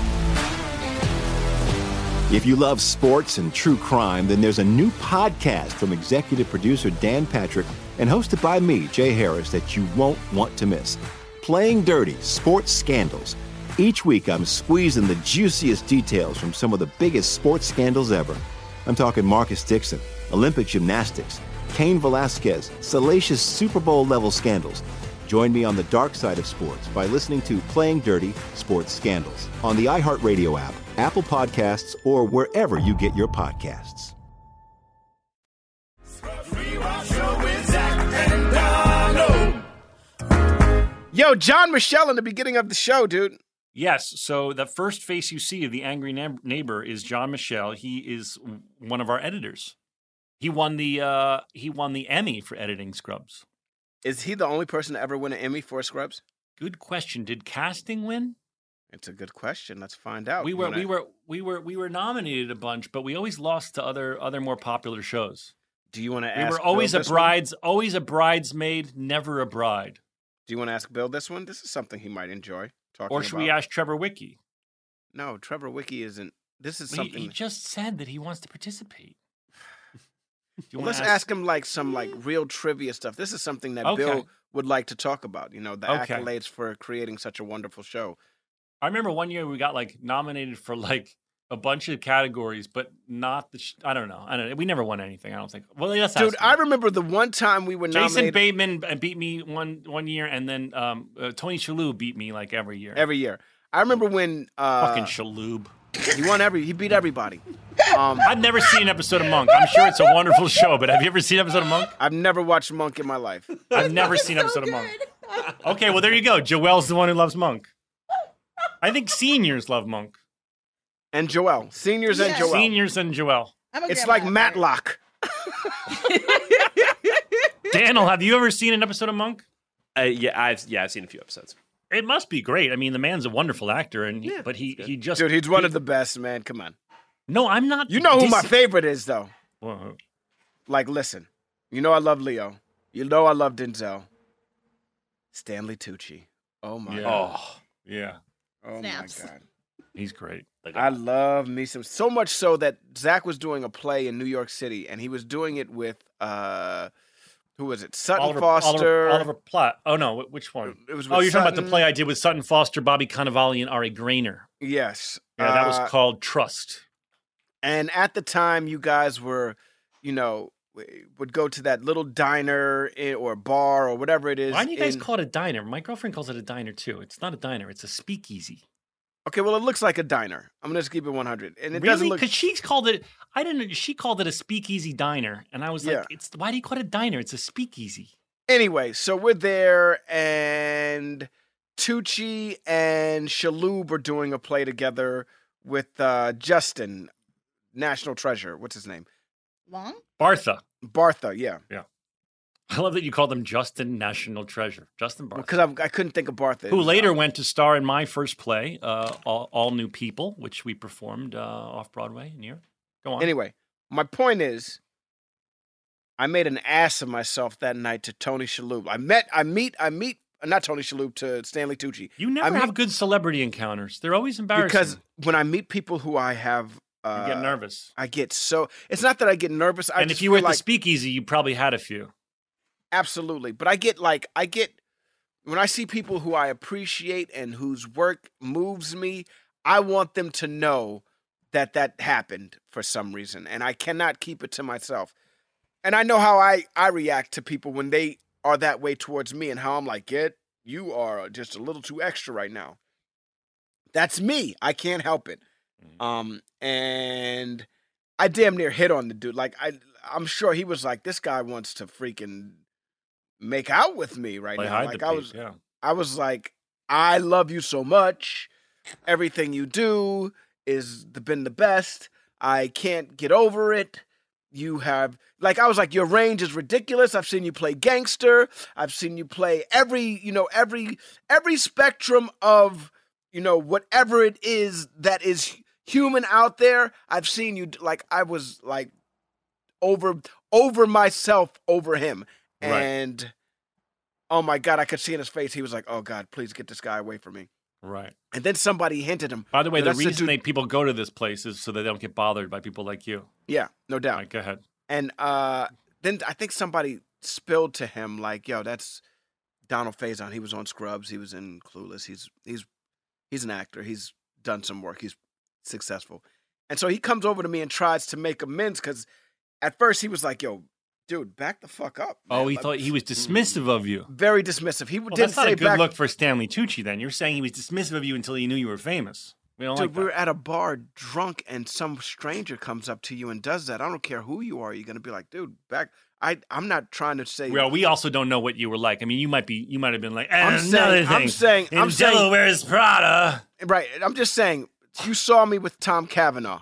If you love sports and true crime, then there's a new podcast from executive producer Dan Patrick and hosted by me, Jay Harris, that you won't want to miss. Playing Dirty: Sports Scandals. Each week, I'm squeezing the juiciest details from some of the biggest sports scandals ever. I'm talking Marcus Dixon, Olympic gymnastics, Cain Velasquez, salacious Super Bowl-level scandals. Join me on the dark side of sports by listening to Playing Dirty: Sports Scandals on the iHeartRadio app, Apple Podcasts, or wherever you get your podcasts. Yo, John Michelle in the beginning of the show, dude. Yes, so the first face you see of the angry neighbor is John Michelle. He is one of our editors. He won the Emmy for editing Scrubs. Is he the only person to ever win an Emmy for Scrubs? Good question. Did casting win? It's a good question. Let's find out. We were nominated a bunch, but we always lost to other more popular shows. Do you want to ask? We were always always a bridesmaid, never a bride. Do you want to ask Bill this one? This is something he might enjoy talking Or should we ask Trevor Wiki? No, Trevor Wiki isn't. This is something. He just said that he wants to participate. Let's ask him some real trivia stuff. This is something that Bill would like to talk about. You know, the accolades for creating such a wonderful show. I remember one year we got nominated for a bunch of categories, but not the. I don't know. We never won anything. I don't think. Well, yes, dude. I remember the one time we were nominated. Jason Bateman beat me one year, and then Tony Shalhoub beat me every year. Every year. I remember when fucking Shalhoub. He beat everybody. I've never seen an episode of Monk. I'm sure it's a wonderful show, but have you ever seen an episode of Monk? I've never watched Monk in my life. I've never seen an episode of Monk. Okay, well there you go. Joel's the one who loves Monk. I think seniors love Monk. And Joel. Seniors and Joel. Seniors and Joel. It's like Matlock. Daniel, have you ever seen an episode of Monk? Yeah, I've seen a few episodes. It must be great. I mean, the man's a wonderful actor, but he just... Dude, he's one of the best, man. Come on. No, I'm not... You know who my favorite is, though. Well, listen. You know I love Leo. You know I love Denzel. Stanley Tucci. Oh, my God. Oh, yeah. Oh, Snaps. My God. He's great. I love me some... So much so that Zach was doing a play in New York City, and he was doing it with... who was it? Sutton Foster. Oliver Platt. Oh, no. Which one? It was you're talking about the play I did with Sutton Foster, Bobby Cannavale, and Ari Grainer. Yes. Yeah, that was called Trust. And at the time, you guys were, would go to that little diner or bar or whatever it is. Why do you guys call it a diner? My girlfriend calls it a diner, too. It's not a diner. It's a speakeasy. Okay, well, it looks like a diner. I'm going to keep it 100. And it really? Doesn't look... Because she called it... I didn't know. She called it a speakeasy diner. And I was like, why do you call it a diner? It's a speakeasy. Anyway, so we're there, and Tucci and Shalhoub are doing a play together with Justin, National Treasure. What's his name? Long? Bartha, yeah. Yeah. I love that you called him Justin National Treasure. Justin Bartha. Because I couldn't think of Bartha. Who later went to star in my first play, All New People, which we performed off-Broadway in New York. Go on. Anyway, my point is, I made an ass of myself that night to Tony Shalhoub. I meet not Tony Shalhoub, to Stanley Tucci. You never have good celebrity encounters. They're always embarrassing. Because when I meet people who I have... you get nervous. I get so... It's not that I get nervous. And if you were at the speakeasy, you probably had a few. Absolutely. But I get when I see people who I appreciate and whose work moves me, I want them to know that happened for some reason. And I cannot keep it to myself. And I know how I react to people when they are that way towards me and how I'm like, you are just a little too extra right now. That's me. I can't help it. And I damn near hit on the dude. Like, I'm sure he was like, this guy wants to freaking make out with me right now. Like I was like, I love you so much. Everything you do is been the best. I can't get over it. You have, like, I was like, your range is ridiculous. I've seen you play gangster. I've seen you play every spectrum of, whatever it is that is human out there. I've seen you, like, I was like over myself over him. Right. And oh my God, I could see in his face. He was like, oh God, please get this guy away from me. Right. And then somebody hinted him. By the way, the reason people go to this place is so they don't get bothered by people like you. Yeah, no doubt. Right, go ahead. And then I think somebody spilled to him like, yo, that's Donald Faison. He was on Scrubs. He was in Clueless. He's an actor. He's done some work. He's successful. And so he comes over to me and tries to make amends because at first he was like, yo, dude, back the fuck up. Man. Oh, he thought he was dismissive of you. Very dismissive. He didn't that's not say a good look for Stanley Tucci then. You're saying he was dismissive of you until he knew you were famous. We don't like that. We were at a bar drunk and some stranger comes up to you and does that. I don't care who you are. You're going to be like, dude, back. I'm not trying to say. Well, we also don't know what you were like. I mean, you might have been like, I'm saying Delaware's Prada. Right. I'm just saying, you saw me with Tom Cavanaugh.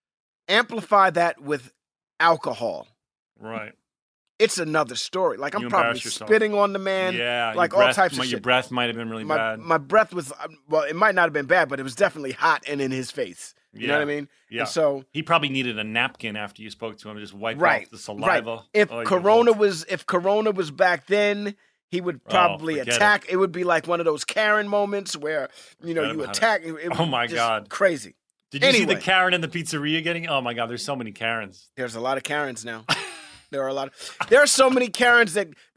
Amplify that with alcohol. Right. It's another story. Like, I'm probably spitting on the man. Yeah. Like, all types of shit. Your breath might have been really bad. My breath was, well, it might not have been bad, but it was definitely hot and in his face. You know what I mean? Yeah. And so he probably needed a napkin after you spoke to him to just wipe off the saliva. Right. If Corona was back then, he would probably attack. It would be like one of those Karen moments where, you attack. Oh, my God. Crazy. Did you see the Karen in the pizzeria getting? Oh, my God. There's so many Karens. There's a lot of Karens now. There are so many Karens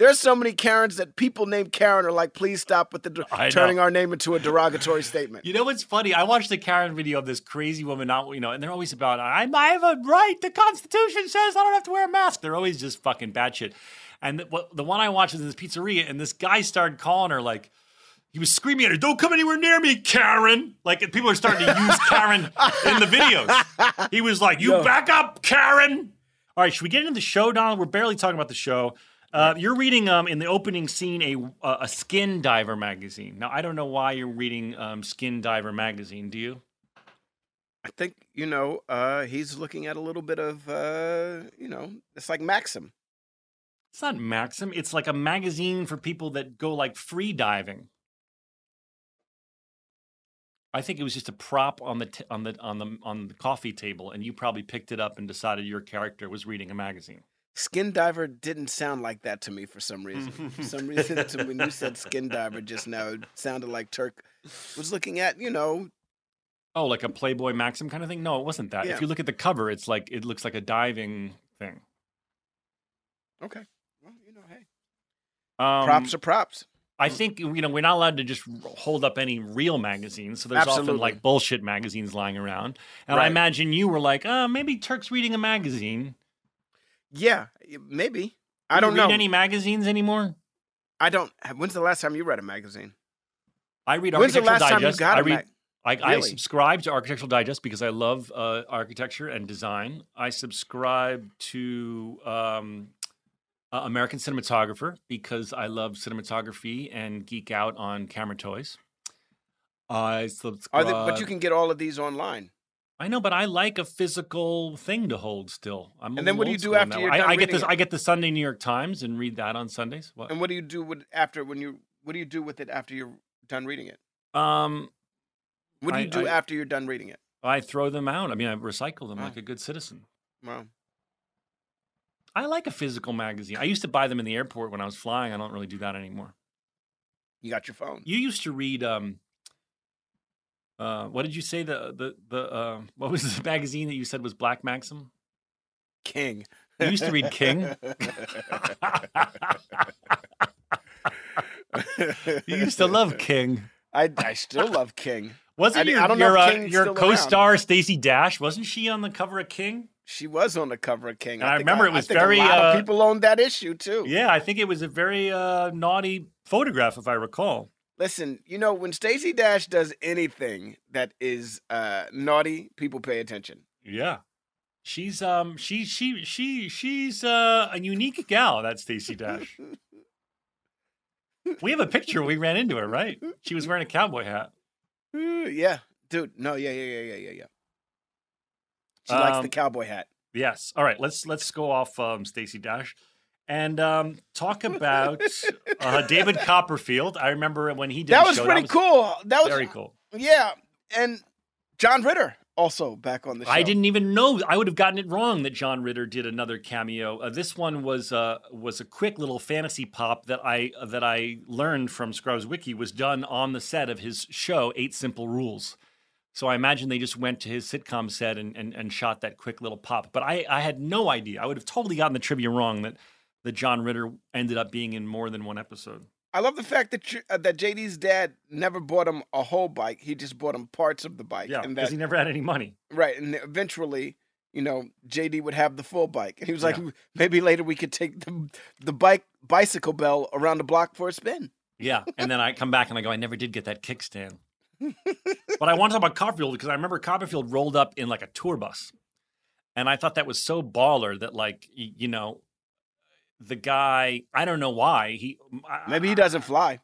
that people named Karen are like, please stop with turning our name into a derogatory statement. You know what's funny? I watched the Karen video of this crazy woman, and they're always about, I have a right. The Constitution says I don't have to wear a mask. They're always just fucking batshit. And the one I watched was in this pizzeria, and this guy started calling her like, he was screaming at her, don't come anywhere near me, Karen. Like, people are starting to use Karen in the videos. He was like, back up, Karen. All right, should we get into the show, Donald? We're barely talking about the show. You're reading in the opening scene a Skin Diver magazine. Now, I don't know why you're reading Skin Diver magazine. Do you? I think, he's looking at a little bit of, it's like Maxim. It's not Maxim. It's like a magazine for people that go like free diving. I think it was just a prop on the coffee table, and you probably picked it up and decided your character was reading a magazine. Skin Diver didn't sound like that to me for some reason. For some reason, when you said Skin Diver just now, it sounded like Turk was looking at, Oh, like a Playboy Maxim kind of thing? No, it wasn't that. Yeah. If you look at the cover, it looks like a diving thing. Okay. Well, hey. Props are props. I think, we're not allowed to just hold up any real magazines. So there's often like bullshit magazines lying around. And I imagine you were like, maybe Turk's reading a magazine. Yeah, maybe. I don't know. Read any magazines anymore? I don't. When's the last time you read a magazine? I read Architectural Digest. When's the last time you got I subscribe to Architectural Digest because I love architecture and design. I subscribe to American Cinematographer because I love cinematography and geek out on camera toys. I subscribe. But you can get all of these online. I know, but I like a physical thing to hold still. And then what do you do after you're done reading it? I get the Sunday New York Times and read that on Sundays. What? And what do you do with it after you're done reading it? What do you do after you're done reading it? I throw them out. I mean, I recycle them like a good citizen. Wow. I like a physical magazine. I used to buy them in the airport when I was flying. I don't really do that anymore. You got your phone. You used to read. What did you say? What was the magazine that you said was Black Maxim? King. You used to read King. You used to love King. I still love King. Wasn't your co-star Stacey Dash? Wasn't she on the cover of King? She was on the cover of King. And I remember it was very. A lot of people owned that issue too. Yeah, I think it was a very naughty photograph, if I recall. Listen, when Stacey Dash does anything that is naughty, people pay attention. Yeah, she's a unique gal. That Stacey Dash. We have a picture. We ran into her, right? She was wearing a cowboy hat. Yeah, dude. No, yeah. She likes the cowboy hat. Yes. All right. Let's go off Stacey Dash and talk about David Copperfield. I remember when he did that was pretty cool. That was very cool. Yeah, and John Ritter also back on the show. I didn't even know. I would have gotten it wrong that John Ritter did another cameo. This one was a quick little fantasy pop that I learned from Scrubs Wiki was done on the set of his show 8 Simple Rules. So I imagine they just went to his sitcom set and shot that quick little pop. But I had no idea. I would have totally gotten the trivia wrong that John Ritter ended up being in more than one episode. I love the fact that JD's dad never bought him a whole bike. He just bought him parts of the bike. Yeah, because he never had any money. Right, and eventually, JD would have the full bike. And he was like, maybe later we could take the bicycle bell around the block for a spin. Yeah, and then I come back and I go, I never did get that kickstand. But I want to talk about Copperfield because I remember Copperfield rolled up in like a tour bus. And I thought that was so baller that the guy, I don't know why. Maybe he doesn't fly.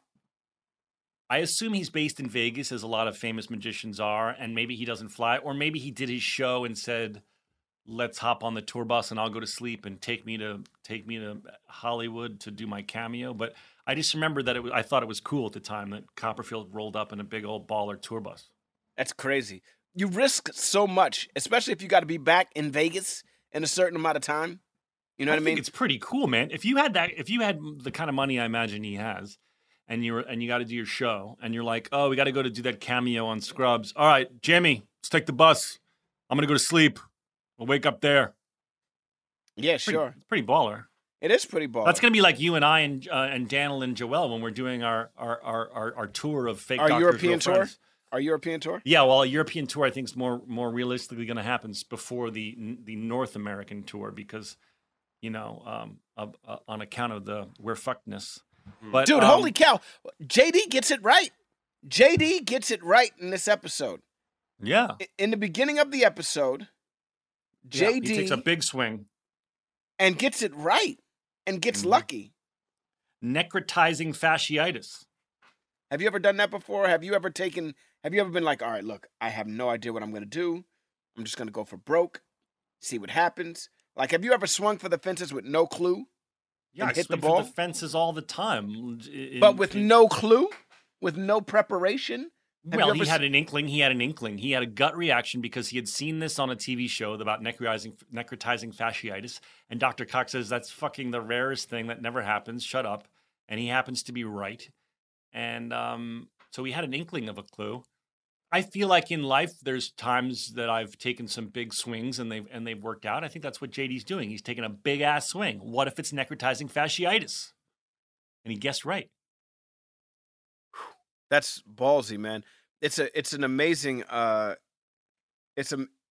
I assume he's based in Vegas, as a lot of famous magicians are, and maybe he doesn't fly, or maybe he did his show and said, "Let's hop on the tour bus and I'll go to sleep and take me to Hollywood to do my cameo." But I just remember that I thought it was cool at the time that Copperfield rolled up in a big old baller tour bus. That's crazy. You risk so much, especially if you got to be back in Vegas in a certain amount of time. You know what I mean? It's pretty cool, man. If you had the kind of money I imagine he has, and you got to do your show, and you're like, oh, we got to go to do that cameo on Scrubs. All right, Jimmy, let's take the bus. I'm gonna go to sleep. We'll wake up there. Yeah, sure. It's pretty baller. It is pretty baller. That's gonna be like you and I and Daniel and Joelle when we're doing our tour of fake our Doctors, European tour. Friends. Our European tour? Yeah, well, a European tour I think is more realistically going to happen before the North American tour because. On account of the we're fuckness. But, dude, holy cow. JD gets it right. JD gets it right in this episode. Yeah. In the beginning of the episode, JD he takes a big swing. And gets it right. And gets lucky. Necrotizing fasciitis. Have you ever done that before? Have you ever been like, all right, look, I have no idea what I'm going to do. I'm just going to go for broke, see what happens. Like, have you ever swung for the fences with no clue? Yeah, I hit swing the ball? for the fences all the time. But with no clue? With no preparation? Well, he had an inkling. He had a gut reaction because he had seen this on a TV show about necrotizing fasciitis. And Dr. Cox says, that's fucking the rarest thing. That never happens. Shut up. And he happens to be right. And so he had an inkling of a clue. I feel like in life, there's times that I've taken some big swings and they've worked out. I think that's what JD's doing. He's taking a big ass swing. What if it's necrotizing fasciitis? And he guessed right. That's ballsy, man. It's an amazing. It's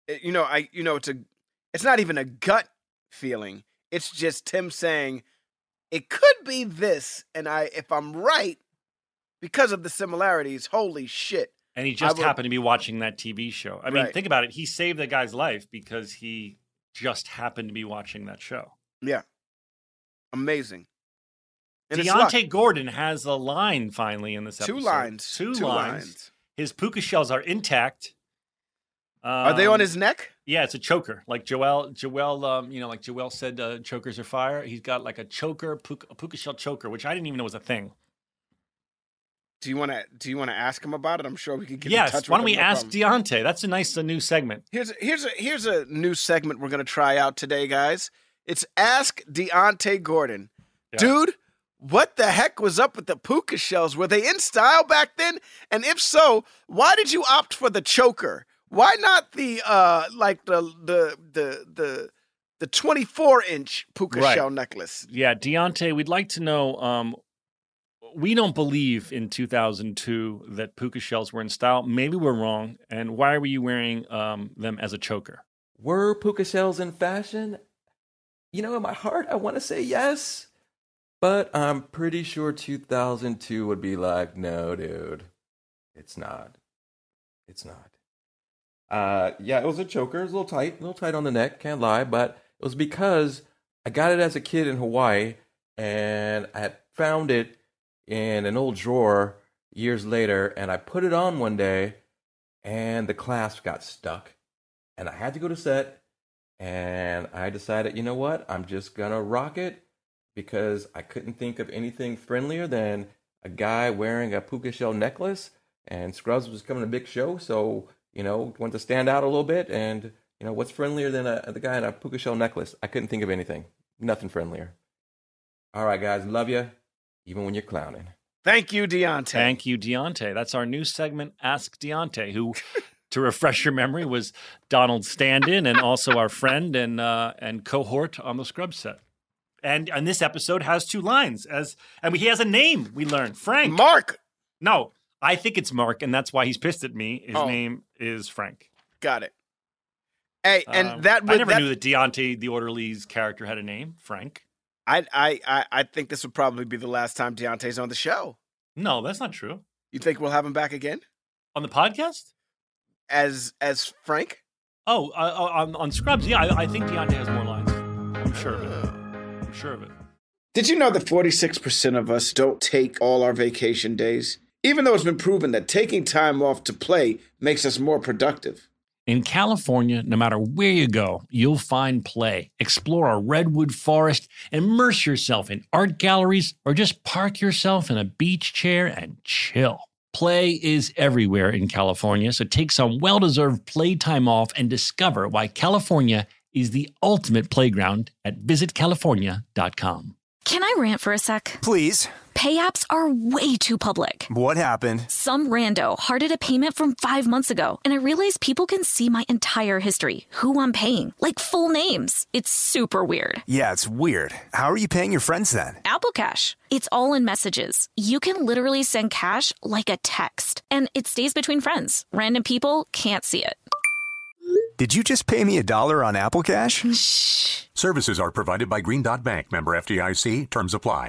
not even a gut feeling. It's just Tim saying it could be this, and if I'm right, because of the similarities, holy shit. And he just happened to be watching that TV show. I mean, think about it. He saved the guy's life because he just happened to be watching that show. Yeah. Amazing. And Deontay Gordon has a line finally in this episode. Two lines. His puka shells are intact. Are they on his neck? Yeah, it's a choker. Like Joelle, like Joelle said, chokers are fire. He's got like a choker, a puka shell choker, which I didn't even know was a thing. Do you want to ask him about it? I'm sure we could get in touch with him. Yes, why don't we ask Deontay? That's a nice new segment. Here's a new segment we're going to try out today, guys. It's Ask Deontay Gordon. Yeah. Dude, what the heck was up with the puka shells? Were they in style back then? And if so, why did you opt for the choker? Why not the 24-inch puka shell necklace? Yeah, Deontay, we'd like to know. We don't believe in 2002 that puka shells were in style. Maybe we're wrong. And why were you wearing them as a choker? Were puka shells in fashion? In my heart, I want to say yes. But I'm pretty sure 2002 would be like, no, dude, it's not. It's not. Yeah, it was a choker. It was a little tight on the neck, can't lie. But it was because I got it as a kid in Hawaii, and I had found it in an old drawer years later, and I put it on one day, and the clasp got stuck. And I had to go to set, And I decided, you know what? I'm just going to rock it because I couldn't think of anything friendlier than a guy wearing a puka shell necklace. And Scrubs was coming a big show, so, wanted to stand out a little bit. And, what's friendlier than the guy in a puka shell necklace? I couldn't think of anything. Nothing friendlier. All right, guys. Love you, even when you're clowning. Thank you, Deontay. Thank you, Deontay. That's our new segment, Ask Deontay, who, to refresh your memory, was Donald's stand-in and also our friend and cohort on the Scrubs set. And this episode has 2 lines. He has a name, we learned. Frank. Mark. No, I think it's Mark, and that's why he's pissed at me. His name is Frank. Got it. Hey, and I never knew that Deontay, the orderly's character, had a name, Frank. I think this would probably be the last time Deontay's on the show. No, that's not true. You think we'll have him back again? On the podcast? As Frank? Oh, on Scrubs, yeah. I think Deontay has more lines. I'm sure of it. Did you know that 46% of us don't take all our vacation days? Even though it's been proven that taking time off to play makes us more productive. In California, no matter where you go, you'll find play. Explore a redwood forest, immerse yourself in art galleries, or just park yourself in a beach chair and chill. Play is everywhere in California, so take some well-deserved playtime off and discover why California is the ultimate playground at visitcalifornia.com. Can I rant for a sec? Please. Pay apps are way too public. What happened? Some rando hearted a payment from 5 months ago, and I realized people can see my entire history, who I'm paying, like full names. It's super weird. Yeah, it's weird. How are you paying your friends then? Apple Cash. It's all in messages. You can literally send cash like a text, and it stays between friends. Random people can't see it. Did you just pay me $1 on Apple Cash? Shh. Services are provided by Green Dot Bank. Member FDIC. Terms apply.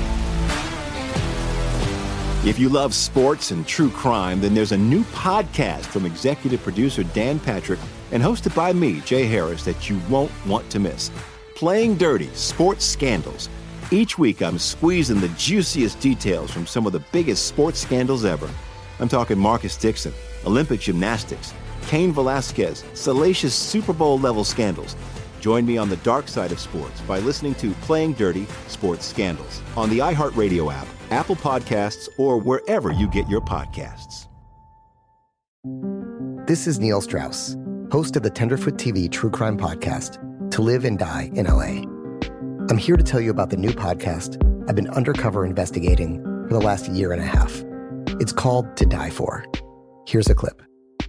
If you love sports and true crime, then there's a new podcast from executive producer Dan Patrick and hosted by me, Jay Harris, that you won't want to miss. Playing Dirty: Sports Scandals. Each week, I'm squeezing the juiciest details from some of the biggest sports scandals ever. I'm talking Marcus Dixon, Olympic gymnastics, Cain Velasquez, salacious Super Bowl-level scandals. Join me on the dark side of sports by listening to Playing Dirty: Sports Scandals on the iHeartRadio app, Apple Podcasts, or wherever you get your podcasts. This is Neil Strauss, host of the Tenderfoot TV True Crime Podcast, To Live and Die in LA. I'm here to tell you about the new podcast I've been undercover investigating for the last year and a half. It's called To Die For. Here's a clip.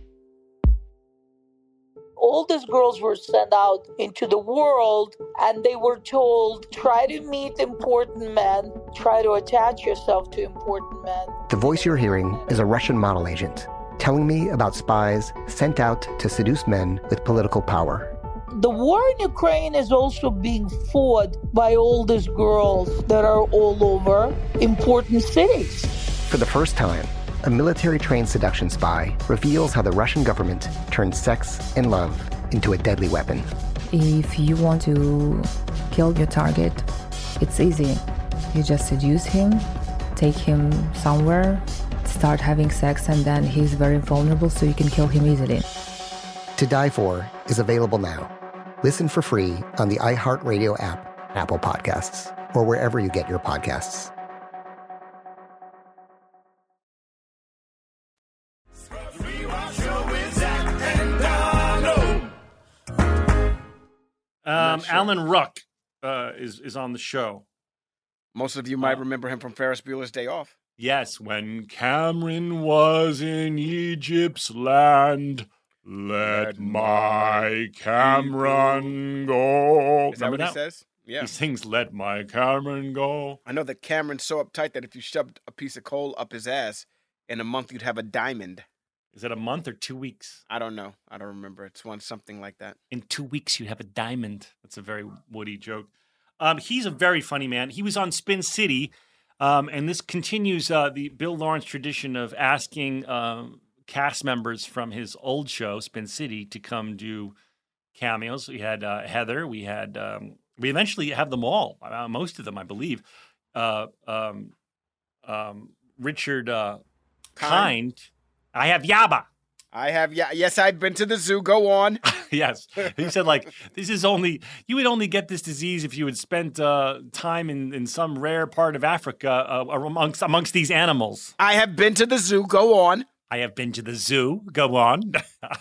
All these girls were sent out into the world and they were told, try to meet important men, try to attach yourself to important men. The voice you're hearing is a Russian model agent telling me about spies sent out to seduce men with political power. The war in Ukraine is also being fought by all these girls that are all over important cities. For the first time, a military-trained seduction spy reveals how the Russian government turned sex and love into a deadly weapon. If you want to kill your target, it's easy. You just seduce him, take him somewhere, start having sex, and then he's very vulnerable, so you can kill him easily. To Die For is available now. Listen for free on the iHeartRadio app, Apple Podcasts, or wherever you get your podcasts. Alan Ruck is on the show. Most of you might remember him from Ferris Bueller's Day Off. Yes, when Cameron was in Egypt's land, let my Cameron go. Is that what he says? Yeah. He sings, let my Cameron go. I know that Cameron's so uptight that if you shoved a piece of coal up his ass, in a month you'd have a diamond. Is it a month or 2 weeks? I don't know. I don't remember. It's something like that. In 2 weeks, you have a diamond. That's a very Woody joke. He's a very funny man. He was on Spin City, and this continues the Bill Lawrence tradition of asking cast members from his old show, Spin City, to come do cameos. We had Heather. We eventually have them all, most of them, I believe. Richard Kind. I have Yaba. I have, yes, I've been to the zoo. Go on. Yes. He said, like, you would only get this disease if you had spent time in some rare part of Africa amongst these animals. I have been to the zoo. Go on. I have been to the zoo. Go on.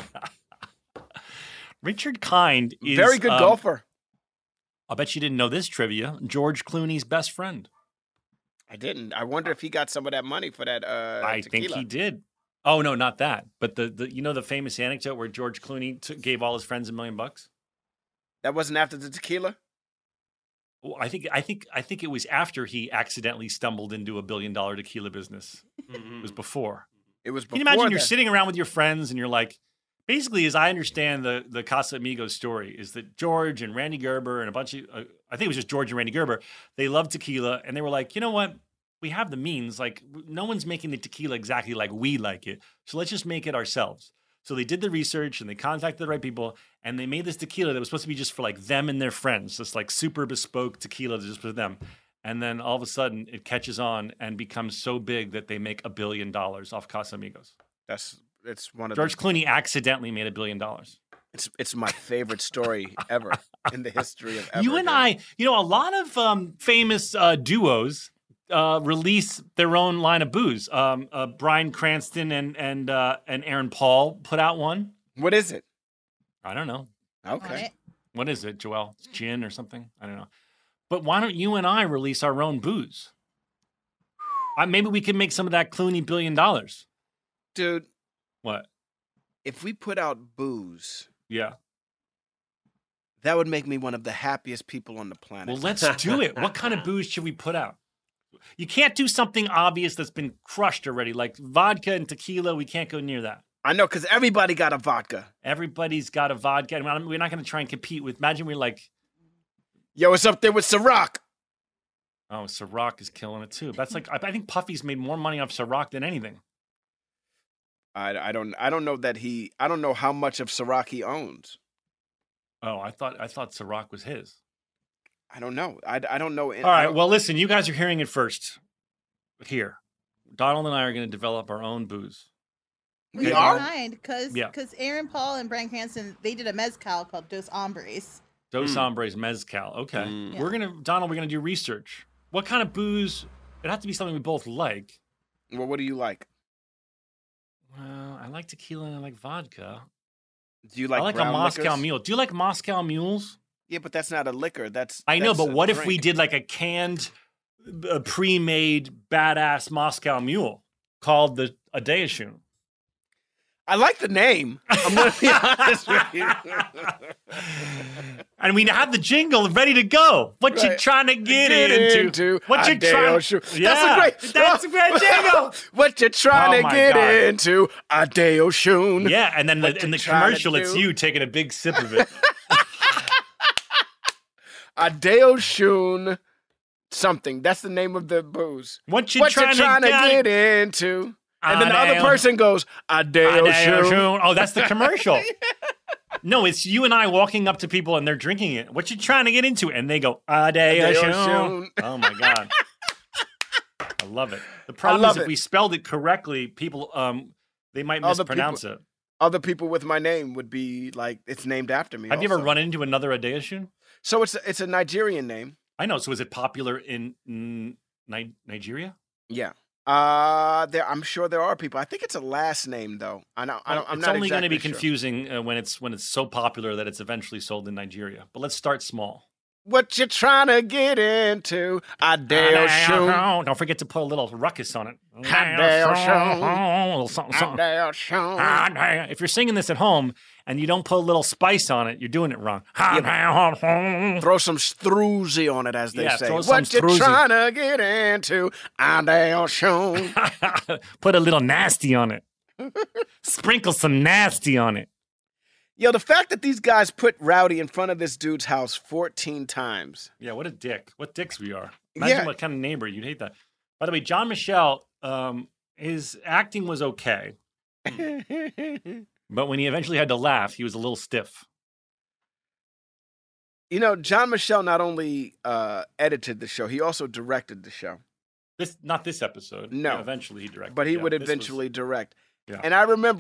Richard Kind is... Very good golfer. I bet you didn't know this trivia. George Clooney's best friend. I didn't. I wonder if he got some of that money for that I tequila. think he did. Oh, no, not that. But the famous anecdote where George Clooney gave all his friends $1 million? That wasn't after the tequila? Well, I think it was after he accidentally stumbled into $1 billion tequila business. Mm-hmm. It was before. It was before. Can you imagine you're sitting around with your friends and you're like, basically, as I understand the Casamigos story, is that George and Randy Gerber and a bunch of, I think it was just George and Randy Gerber, they loved tequila and they were like, you know what? We have the means. Like, no one's making the tequila exactly like we like it. So let's just make it ourselves. So they did the research and they contacted the right people and they made this tequila that was supposed to be just for like them and their friends. This like super bespoke tequila just for them. And then all of a sudden it catches on and becomes so big that they make $1 billion off Casamigos. It's one of George Clooney accidentally made $1 billion. It's my favorite story ever in the history of ever. You and I, a lot of famous duos release their own line of booze. Bryan Cranston and Aaron Paul put out one. What is it? I don't know. Okay. What is it, Joelle? It's gin or something? I don't know. But why don't you and I release our own booze? Maybe we can make some of that Clooney $1 billion. Dude. What? If we put out booze. Yeah. That would make me one of the happiest people on the planet. Well, let's do it. What kind of booze should we put out? You can't do something obvious that's been crushed already, like vodka and tequila. We can't go near that. I know, because everybody got a vodka. Everybody's got a vodka. And we're not going to try and compete with, imagine we're like. Yo, it's up there with Ciroc. Oh, Ciroc is killing it too. That's like, I think Puffy's made more money off Ciroc than anything. I don't know I don't know how much of Ciroc he owns. Oh, I thought Ciroc was his. I don't know. I don't know. All right. Well, listen, you guys are hearing it first here. Donald and I are going to develop our own booze. We are? Because Aaron Paul and Bryan Cranston, they did a mezcal called Dos Hombres. Dos Hombres mezcal. Okay. Yeah. Donald, we're going to do research. What kind of booze? It'd have to be something we both like. Well, what do you like? Well, I like tequila and I like vodka. Do you like? I like a Moscow Mule. Do you like Moscow Mules? Yeah, but that's not a liquor. I know, but what if we did like a canned, pre-made, badass Moscow Mule called the Adeyashun? I like the name. I'm going to be honest with you. And we have the jingle ready to go. What you trying to get into? What you trying to? Yeah, that's a great jingle. What you trying to get into? Adeyashun. Yeah, and then in the commercial, it's you taking a big sip of it. Adeyashun something. That's the name of the booze. What you trying to get into? And then the other person goes, Adeyashun. Oh, that's the commercial. No, it's you and I walking up to people and they're drinking it. What you trying to get into? And they go, Adeyashun. Oh, my God. I love it. The problem is if we spelled it correctly, people, they might mispronounce it. Other people with my name would be like, it's named after me. Have you ever run into another Adeyashun? So it's a Nigerian name. I know. So is it popular in Nigeria? Yeah. I'm sure there are people. I think it's a last name though. I'm not It's only going to be confusing when it's so popular that it's eventually sold in Nigeria. But let's start small. What you trying to get into? Adeyashun. Don't forget to put a little ruckus on it. Adeyashun. If you're singing this at home and you don't put a little spice on it, you're doing it wrong. Throw some struzzi on it, as they say. What you trying to get into? Adeyashun. Put a little nasty on it. Sprinkle some nasty on it. Yo, the fact that these guys put Rowdy in front of this dude's house 14 times. Yeah, what a dick. What dicks we are. Imagine what kind of neighbor. You'd hate that. By the way, John Michelle, his acting was okay. But when he eventually had to laugh, he was a little stiff. You know, John Michelle not only edited the show, he also directed the show. Not this episode. No. Yeah, eventually he directed. But he would eventually direct. Yeah. And I remember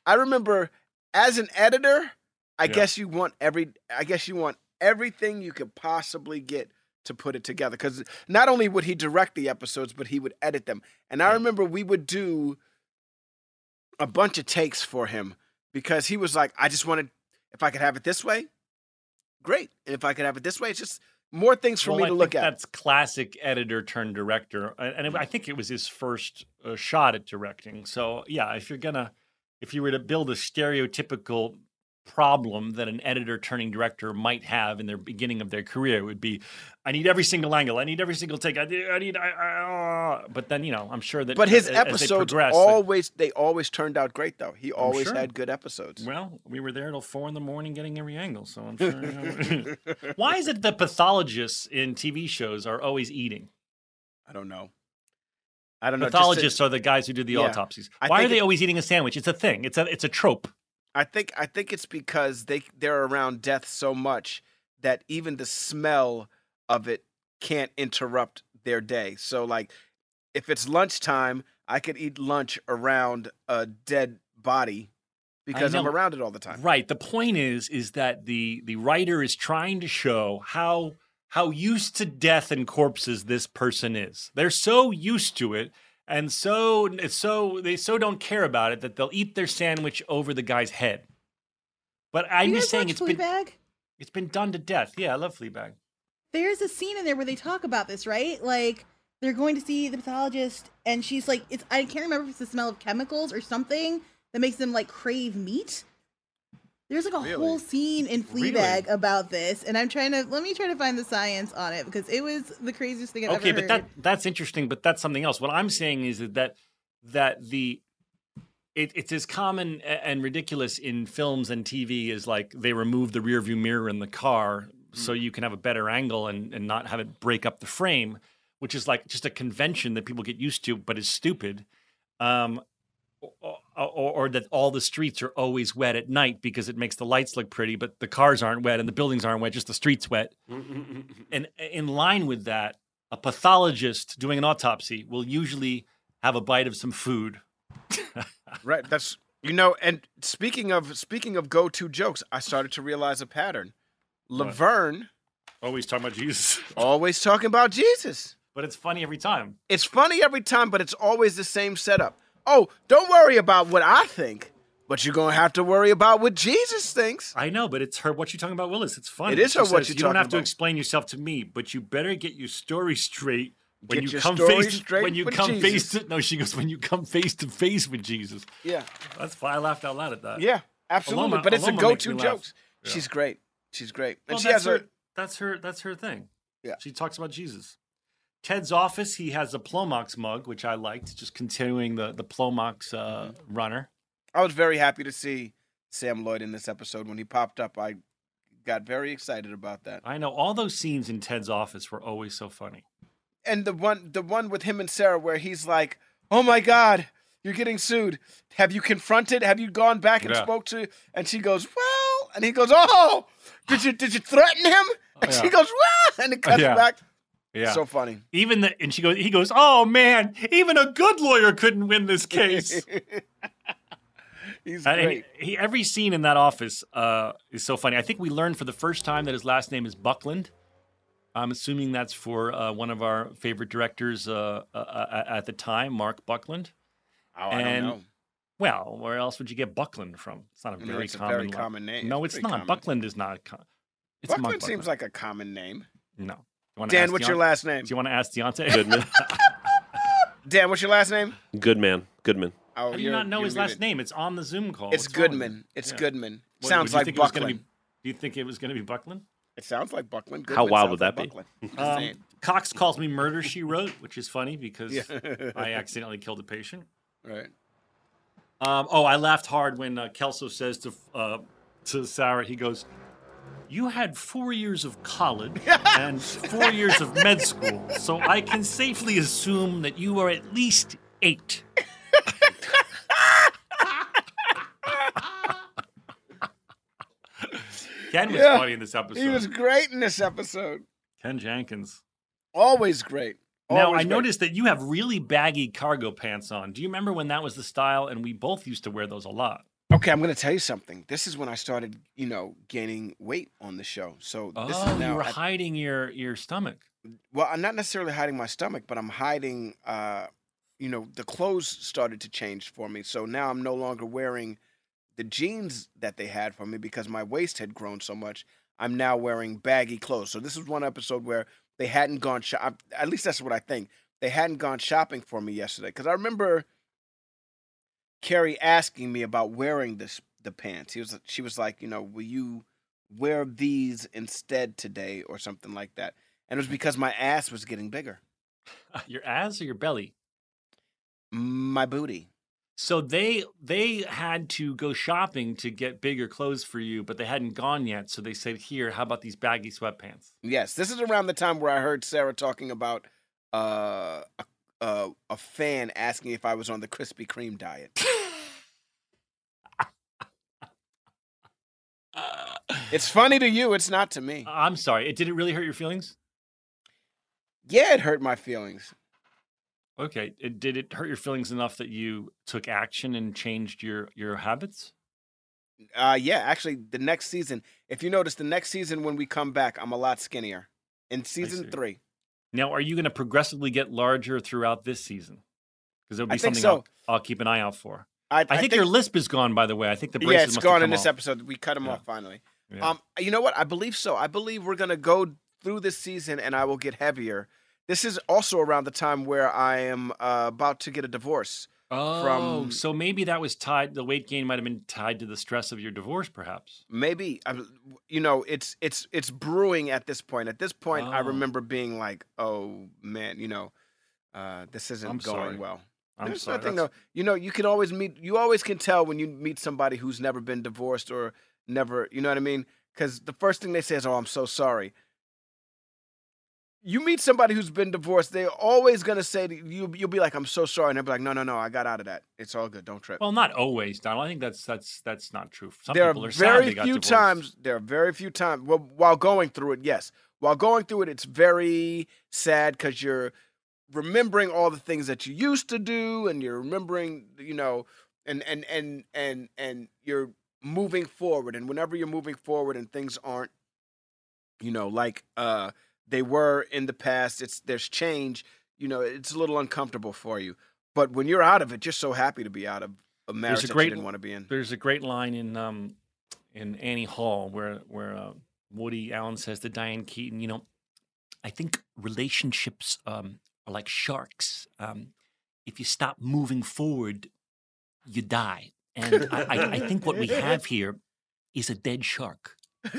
I remember as an editor, I guess you want everything you could possibly get to put it together. Because not only would he direct the episodes, but he would edit them. And I remember we would do a bunch of takes for him because he was like, I just wanted, if I could have it this way, great. And if I could have it this way, it's just more things for me to look at. That's classic editor turned director. And I think it was his first shot at directing. So yeah, if you were to build a stereotypical problem that an editor turning director might have in their beginning of their career, it would be, I need every single angle, I need every single take, but then, I'm sure that. But his episodes always turned out great, though. He always had good episodes. Well, we were there till 4 a.m. getting every angle, so I'm sure. Why is it that pathologists in TV shows are always eating? I don't know. Pathologists are the guys who do the autopsies. Why are they always eating a sandwich? It's a thing. It's a trope. I think it's because they're around death so much that even the smell of it can't interrupt their day. So like if it's lunchtime, I could eat lunch around a dead body because I'm around it all the time. Right. The point is that the writer is trying to show how used to death and corpses this person is. They're so used to it. And they don't care about it that they'll eat their sandwich over the guy's head. But I'm just saying it's been done to death. Yeah, I love Fleabag. There's a scene in there where they talk about this, right? Like they're going to see the pathologist, and she's like, I can't remember if it's the smell of chemicals or something that makes them like crave meat. There's like a whole scene in Fleabag about this, and let me try to find the science on it because it was the craziest thing I've ever heard. Okay, but that's interesting, but that's something else. What I'm saying is that it's as common and ridiculous in films and TV as like they remove the rearview mirror in the car so you can have a better angle and not have it break up the frame, which is like just a convention that people get used to, but is stupid. Or that all the streets are always wet at night because it makes the lights look pretty, but the cars aren't wet and the buildings aren't wet, just the streets wet. And in line with that, a pathologist doing an autopsy will usually have a bite of some food. Right. That's, and speaking of go-to jokes, I started to realize a pattern. Laverne. Always talking about Jesus. Always talking about Jesus. But it's funny every time. It's funny every time, but it's always the same setup. Oh, don't worry about what I think, but you're going to have to worry about what Jesus thinks. I know, but it's her what you talking about, Willis. It's funny. It is her what you talking about. You don't have to explain yourself to me, but you better get your story straight when you come face to face with Jesus. Yeah. That's why I laughed out loud at that. Yeah, absolutely. But it's a go-to joke. Yeah. She's great. She's great. And she has that's her thing. Yeah. She talks about Jesus. Ted's office, he has a Plomox mug, which I liked, just continuing the Plomox runner. I was very happy to see Sam Lloyd in this episode. When he popped up, I got very excited about that. I know. All those scenes in Ted's office were always so funny. And the one with him and Sarah where he's like, oh my God, you're getting sued. Have you confronted? Have you gone back and spoke to? And she goes, well, and he goes, oh, did you threaten him? And she goes, well, and it cuts back. Yeah. So funny. He goes, oh man, even a good lawyer couldn't win this case. He's great. And every scene in that office is so funny. I think we learned for the first time that his last name is Buckland. I'm assuming that's for one of our favorite directors at the time, Mark Buckland. Oh, I don't know. Well, where else would you get Buckland from? It's not a very common name. No, it's not. Common. Buckland is not. Buckland seems like a common name. No. Dan, what's your last name? Do you want to ask Deontay? Goodman. Dan, what's your last name? Goodman. How do you not know his last name? It's on the Zoom call. It's Goodman. It's Goodman. Sounds like Buckland. Do you think it was going to be Buckland? It sounds like Buckland. How wild would that be? Cox calls me Murder, She Wrote, which is funny because I accidentally killed a patient. Right. I laughed hard when Kelso says to Sarah, he goes, you had 4 years of college and 4 years of med school, so I can safely assume that you are at least 8. Ken was funny in this episode. He was great in this episode. Ken Jenkins. Always great. Now, I noticed that you have really baggy cargo pants on. Do you remember when that was the style? And we both used to wear those a lot. Okay, I'm going to tell you something. This is when I started, gaining weight on the show. So this is now you were hiding your stomach. Well, I'm not necessarily hiding my stomach, but I'm hiding, the clothes started to change for me. So now I'm no longer wearing the jeans that they had for me because my waist had grown so much. I'm now wearing baggy clothes. So this was one episode where they hadn't gone shopping. At least that's what I think. They hadn't gone shopping for me yesterday. Because I remember Carrie asking me about wearing the pants. She was like, will you wear these instead today or something like that? And it was because my ass was getting bigger. Your ass or your belly? My booty. So they had to go shopping to get bigger clothes for you, but they hadn't gone yet. So they said, here, how about these baggy sweatpants? Yes, this is around the time where I heard Sarah talking about a fan asking if I was on the Krispy Kreme diet. It's funny to you. It's not to me. I'm sorry. Did it really hurt your feelings? Yeah, it hurt my feelings. Okay. Did it hurt your feelings enough that you took action and changed your habits? Yeah, actually, the next season, if you notice, the next season when we come back, I'm a lot skinnier. In season 3. Now, are you going to progressively get larger throughout this season? Because it'll be something I'll keep an eye out for. I think your lisp is gone, by the way. I think the braces must have come gone in this off. episode. We cut them off finally. Yeah. You know what? I believe so. I believe we're going to go through this season and I will get heavier. This is also around the time where I am about to get a divorce. Oh, so maybe that was tied. The weight gain might have been tied to the stress of your divorce, perhaps. Maybe. It's brewing at this point. At this point, I remember being like, "Oh man, this isn't going well." I'm There's sorry. nothing though. You can always meet. You always can tell when you meet somebody who's never been divorced or never. You know what I mean? Because the first thing they say is, "Oh, I'm so sorry." You meet somebody who's been divorced, they're always going to say to you, you'll be like, I'm so sorry. And they'll be like, no, I got out of that. It's all good. Don't trip. Well, not always, Donald. I think that's not true. Some there people are are sad they got divorced. There are very few times, while going through it, yes. While going through it, it's very sad because you're remembering all the things that you used to do and you're remembering, and you're moving forward. And whenever you're moving forward and things aren't, like they were in the past, there's change, it's a little uncomfortable for you. But when you're out of it, you're so happy to be out of a marriage that you didn't want to be in. There's a great line in Annie Hall where Woody Allen says to Diane Keaton, I think relationships are like sharks. If you stop moving forward, you die. And I think what we have here is a dead shark.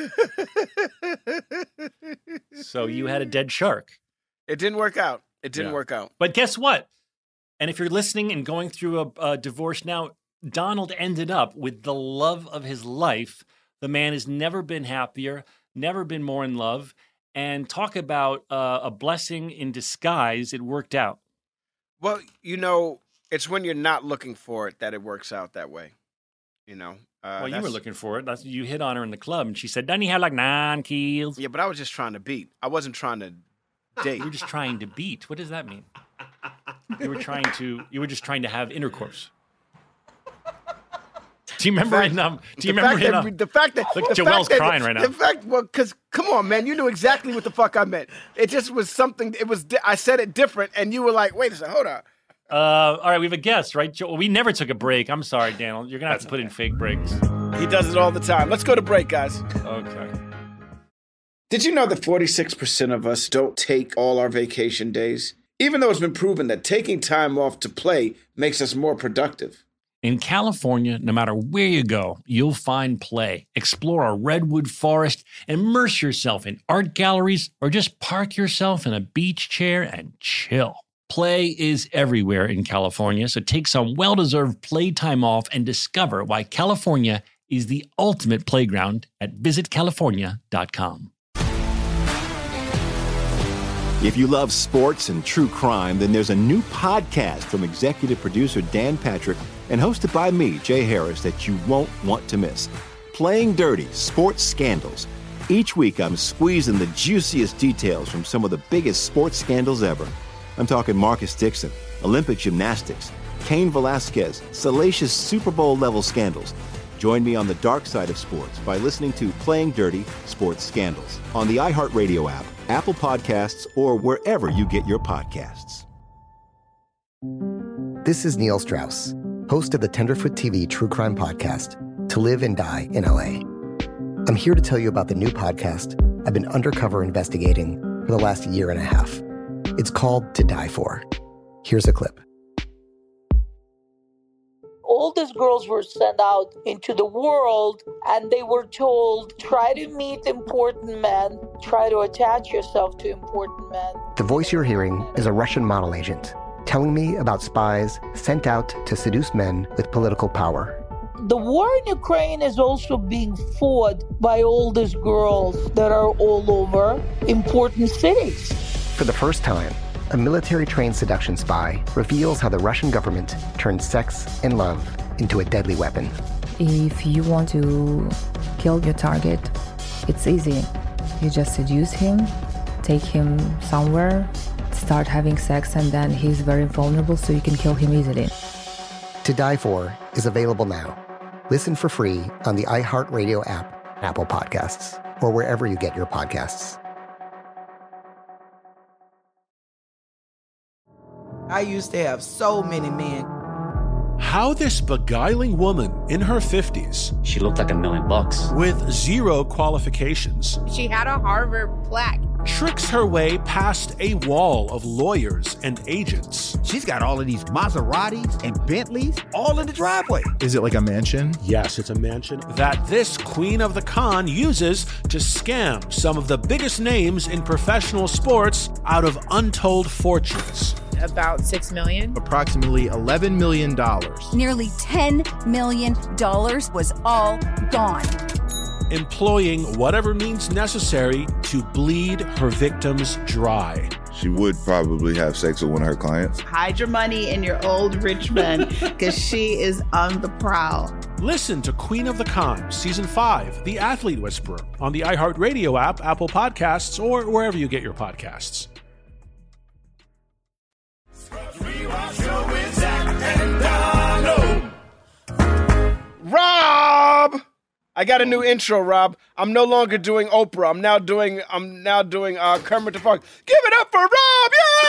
So you had a dead shark. It didn't work out. Work out. But guess what? And if you're listening and going through a divorce now, Donald ended up with the love of his life. The man has never been happier, never been more in love. And talk about a blessing in disguise. It worked out. Well, it's when you're not looking for it that it works out that way. Well, you were looking for it. You hit on her in the club, and she said, doesn't he have like 9 kills? Yeah, but I was just trying to beat. I wasn't trying to date. You were just trying to beat. What does that mean? You were just trying to have intercourse. Do you remember the fact that look, Joelle's crying right now. Because come on, man, you knew exactly what the fuck I meant. It just was something. I said it different, and you were like, "Wait a second, hold on." All right, we have a guest, right? We never took a break. I'm sorry, Daniel. You're gonna have to put in fake breaks. He does it all the time. Let's go to break, guys. Okay. Did you know that 46% of us don't take all our vacation days? Even though it's been proven that taking time off to play makes us more productive. In California, no matter where you go, you'll find play. Explore a redwood forest, immerse yourself in art galleries, or just park yourself in a beach chair and chill. Play is everywhere in California, so take some well-deserved playtime off and discover why California is the ultimate playground at visitcalifornia.com. If you love sports and true crime, then there's a new podcast from executive producer Dan Patrick and hosted by me, Jay Harris, that you won't want to miss. Playing Dirty: Sports Scandals. Each week, I'm squeezing the juiciest details from some of the biggest sports scandals ever. I'm talking Marcus Dixon, Olympic gymnastics, Cain Velasquez, salacious Super Bowl-level scandals. Join me on the dark side of sports by listening to Playing Dirty Sports Scandals on the iHeartRadio app, Apple Podcasts, or wherever you get your podcasts. This is Neil Strauss, host of the Tenderfoot TV True Crime Podcast, To Live and Die in LA. I'm here to tell you about the new podcast I've been undercover investigating for the last year and a half. It's called To Die For. Here's a clip. All these girls were sent out into the world and they were told, try to meet important men, try to attach yourself to important men. The voice you're hearing is a Russian model agent telling me about spies sent out to seduce men with political power. The war in Ukraine is also being fought by all these girls that are all over important cities. For the first time, a military-trained seduction spy reveals how the Russian government turned sex and love into a deadly weapon. If you want to kill your target, it's easy. You just seduce him, take him somewhere, start having sex, and then he's very vulnerable, so you can kill him easily. To Die For is available now. Listen for free on the iHeartRadio app, Apple Podcasts, or wherever you get your podcasts. I used to have so many men. How this beguiling woman in her 50s, she looked like $1 million, with zero qualifications, she had a Harvard plaque, tricks her way past a wall of lawyers and agents. She's got all of these Maseratis and Bentleys all in the driveway. Is it like a mansion? Yes, it's a mansion. That this queen of the con uses to scam some of the biggest names in professional sports out of untold fortunes. About $6 million. Approximately $11 million. Nearly $10 million was all gone. Employing whatever means necessary to bleed her victims dry. She would probably have sex with one of her clients. Hide your money in your old rich men, because she is on the prowl. Listen to Queen of the Con, Season 5, The Athlete Whisperer, on the iHeartRadio app, Apple Podcasts, or wherever you get your podcasts. Rob, I got a new intro, Rob. I'm no longer doing Oprah. I'm now doing Kermit the Frog. Give it up for Rob!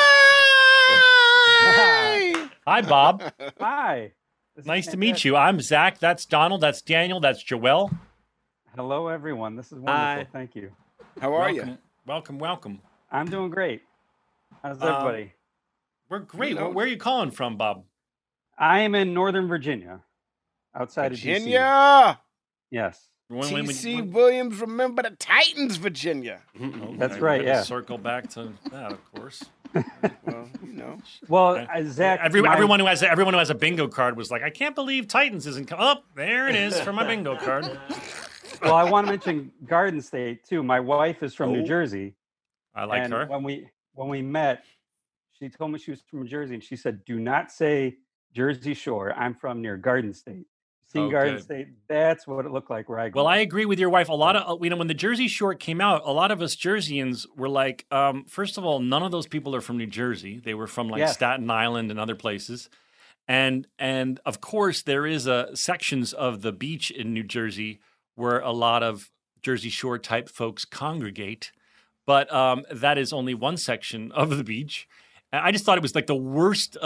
Yay! Hi, Bob. Hi. Nice to meet you. I'm Zach. That's Donald. That's Daniel. That's Joelle. Hello, everyone. This is wonderful. Hi. Thank you. How are you? Welcome. I'm doing great. How's everybody? We're great. Where are you calling from, Bob? I am in Northern Virginia, outside of DC. Virginia. Yes. T.C. Williams, remember the Titans, Virginia. That's right. Yeah. Circle back to that, of course. Well, you know. Well, Zach, everyone who has a bingo card was like, I can't believe Titans isn't. Oh, there it is for my bingo card. Well, I want to mention Garden State too. My wife is from New Jersey. I like her. When we met, she told me she was from New Jersey, and she said, "Do not say Jersey Shore. I'm from near Garden State." Garden State, that's what it looked like where I grew up. Well, I agree with your wife. A lot of, when the Jersey Shore came out, a lot of us Jerseyans were like, first of all, none of those people are from New Jersey. They were from Staten Island and other places. And of course, there is sections of the beach in New Jersey where a lot of Jersey Shore type folks congregate. But that is only one section of the beach. And I just thought it was like the worst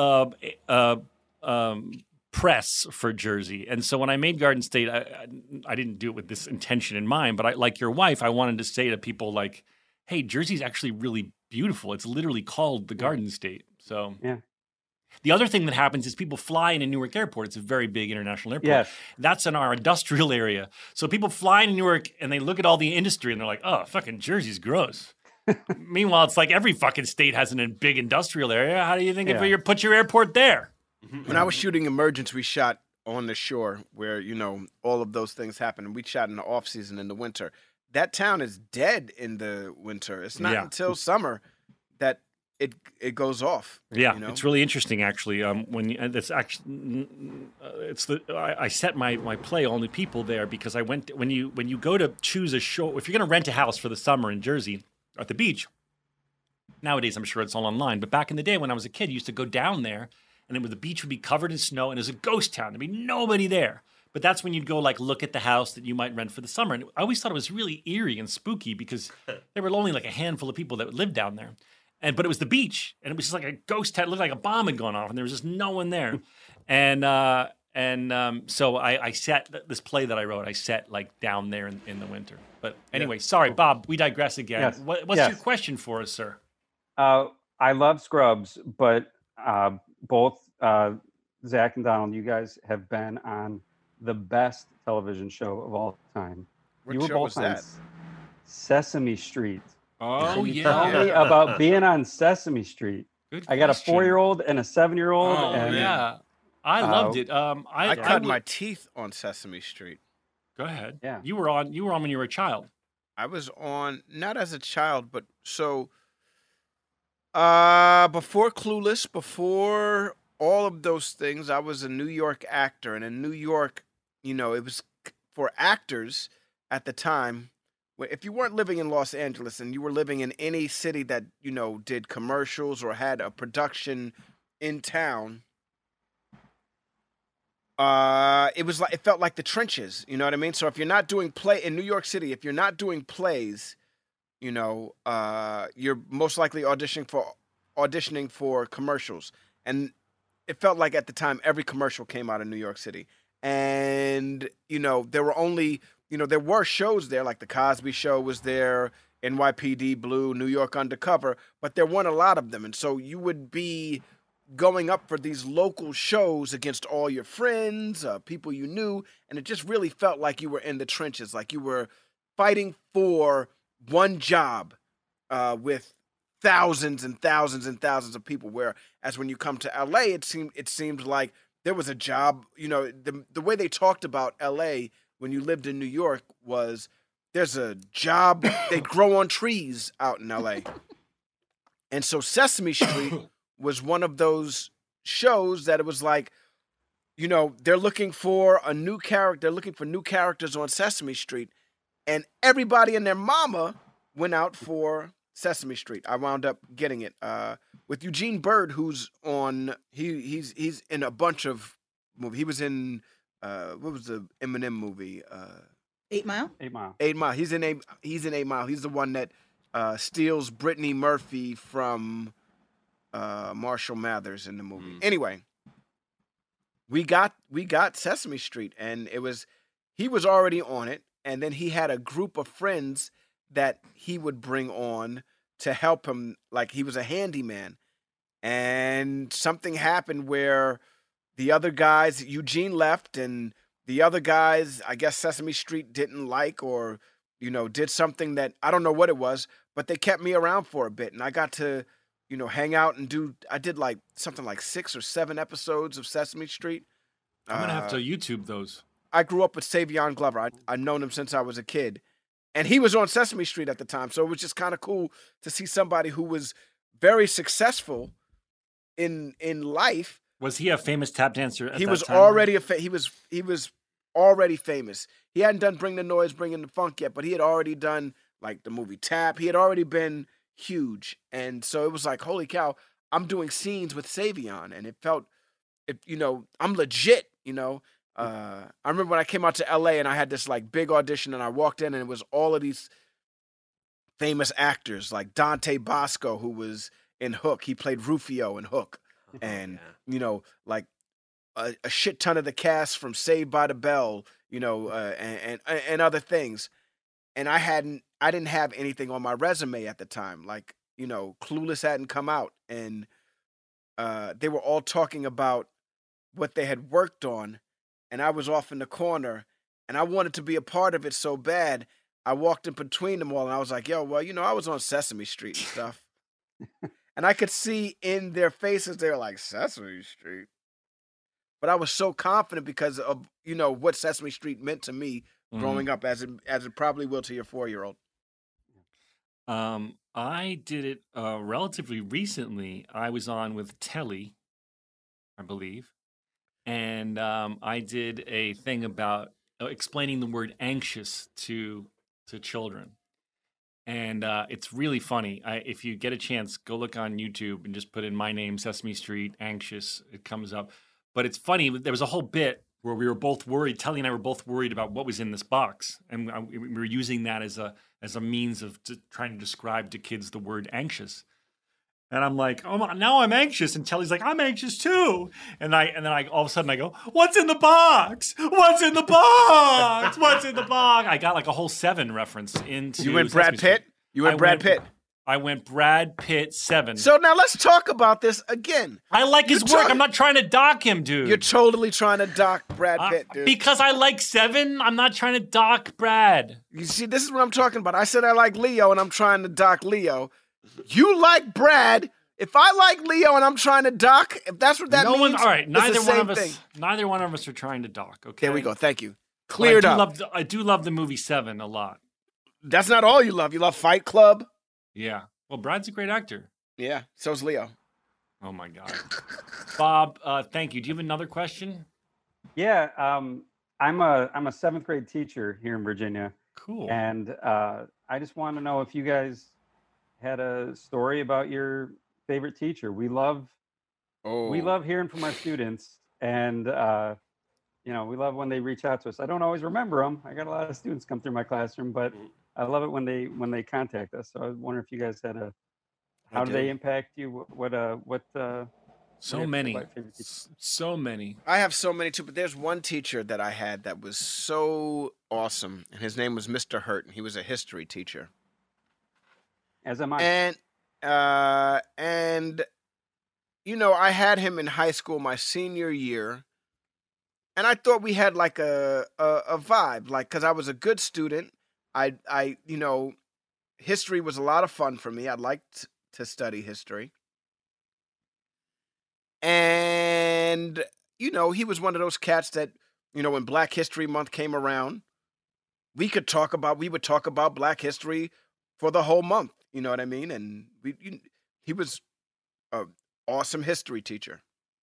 press for Jersey. And so when I made Garden State, I didn't do it with this intention in mind, but like your wife, I wanted to say to people like, hey, Jersey's actually really beautiful. It's literally called the Garden State. So the other thing that happens is people fly into Newark Airport. It's a very big international airport. Yes. That's in our industrial area. So people fly into Newark and they look at all the industry and they're like, oh, fucking Jersey's gross. Meanwhile, it's like every fucking state has a big industrial area. How do you think if you put your airport there? When I was shooting Emergence, we shot on the shore where, all of those things happen. And we shot in the off season in the winter. That town is dead in the winter. It's not until summer that it goes off. Yeah, it's really interesting actually. I set my play on the people there because I went when you go to choose a show, if you're going to rent a house for the summer in Jersey at the beach. Nowadays, I'm sure it's all online. But back in the day when I was a kid, you used to go down there. And the beach would be covered in snow, and it was a ghost town. There'd be nobody there. But that's when you'd go like look at the house that you might rent for the summer. And I always thought it was really eerie and spooky because there were only like a handful of people that lived down there. But it was the beach, and it was just like a ghost town. It looked like a bomb had gone off, and there was just no one there. So I set this play that I wrote. I set like down there in the winter. But anyway, sorry, Bob. We digress again. Yes. What's your question for us, sir? I love Scrubs, but both Zach and Donald, you guys have been on the best television show of all time. What show was that? Sesame Street. Oh, yeah. Tell me about being on Sesame Street. Good I got a question. 4-year-old and a 7-year-old. Oh, and, yeah. I loved it. I cut my teeth on Sesame Street. Go ahead. Yeah. You were on when you were a child. I was on, not as a child, but so before Clueless, before all of those things, I was a New York actor. And in New York, it was for actors at the time. If you weren't living in Los Angeles and you were living in any city that, did commercials or had a production in town, it felt like the trenches, you know what I mean? So if you're not doing play in New York City, if you're not doing plays, you're most likely auditioning for commercials. And it felt like at the time every commercial came out of New York City. And, there were only, there were shows there, like The Cosby Show was there, NYPD Blue, New York Undercover, but there weren't a lot of them. And so you would be going up for these local shows against all your friends, people you knew, and it just really felt like you were in the trenches, like you were fighting for one job with thousands and thousands and thousands of people, whereas when you come to LA, it seemed like there was a job, the way they talked about LA when you lived in New York was there's a job, they grow on trees out in LA. And so Sesame Street was one of those shows that it was like, they're looking for a new character, they're looking for new characters on Sesame Street, and everybody and their mama went out for Sesame Street. I wound up getting it with Eugene Bird, who's on. He's in a bunch of movies. He was in what was the Eminem movie? 8 Mile. 8 Mile. 8 Mile. He's in 8 Mile. He's the one that steals Brittany Murphy from Marshall Mathers in the movie. Anyway, we got Sesame Street, and he was already on it, and then he had a group of friends that he would bring on to help him, like he was a handyman. And something happened where the other guys, Eugene left, and the other guys, I guess Sesame Street didn't like, or, did something that, I don't know what it was, but they kept me around for a bit, and I got to, hang out and I did like something like 6 or 7 episodes of Sesame Street. I'm going to have to YouTube those. I grew up with Savion Glover. I've known him since I was a kid. And he was on Sesame Street at the time, so it was just kind of cool to see somebody who was very successful in life. Was he a famous tap dancer? He was already he was already famous. He hadn't done Bring the Noise, Bring the Funk yet, but he had already done like the movie Tap. He had already been huge, and so it was like, holy cow! I'm doing scenes with Savion, and it felt, I'm legit, I remember when I came out to LA and I had this like big audition, and I walked in and it was all of these famous actors like Dante Bosco, who was in Hook. He played Rufio in Hook. And, like a shit ton of the cast from Saved by the Bell, and other things. And I didn't have anything on my resume at the time. Like, Clueless hadn't come out, and they were all talking about what they had worked on. And I was off in the corner, and I wanted to be a part of it so bad. I walked in between them all, and I was like, yo, well, I was on Sesame Street and stuff. And I could see in their faces, they were like, Sesame Street. But I was so confident because of, what Sesame Street meant to me growing up, as it probably will to your 4-year-old. I did it relatively recently. I was on with Telly, I believe. And I did a thing about explaining the word anxious to children. And it's really funny. If you get a chance, go look on YouTube and just put in my name, Sesame Street, anxious. It comes up. But it's funny. There was a whole bit where we were both worried. Telly and I were both worried about what was in this box, and we were using that as a means of trying to describe to kids the word anxious. And I'm like, oh, now I'm anxious. And Telly's like, I'm anxious too. And then all of a sudden I go, what's in the box? What's in the box? What's in the box? I got like a whole Seven reference into. You went Brad Pitt? You went Brad Pitt? I went Brad Pitt 7. So now let's talk about this again. I like his work. I'm not trying to dock him, dude. You're totally trying to dock Brad Pitt, dude. Because I like 7, I'm not trying to dock Brad. You see, this is what I'm talking about. I said I like Leo, and I'm trying to dock Leo. You like Brad. If I like Leo and I'm trying to dock, if that's what that means, all right. Neither one of us are trying to dock. Okay. There we go. Thank you. Cleared up. I do love the movie 7 a lot. That's not all you love. You love Fight Club. Yeah. Well, Brad's a great actor. Yeah. So's Leo. Oh my God. Bob, thank you. Do you have another question? Yeah. I'm a 7th grade teacher here in Virginia. Cool. And I just want to know if you guys had a story about your favorite teacher. We love hearing from our students, and we love when they reach out to us. I don't always remember them. I got a lot of students come through my classroom, but I love it when they contact us. So I was wondering if you guys had how do they impact you? So many. I have so many too, but there's one teacher that I had that was so awesome, and his name was Mr. Hurt, and he was a history teacher. As am I. And I had him in high school my senior year, and I thought we had like a vibe, like, because I was a good student. History was a lot of fun for me. I liked to study history. And, he was one of those cats that, when Black History Month came around, we would talk about Black history for the whole month. You know what I mean? And he was an awesome history teacher.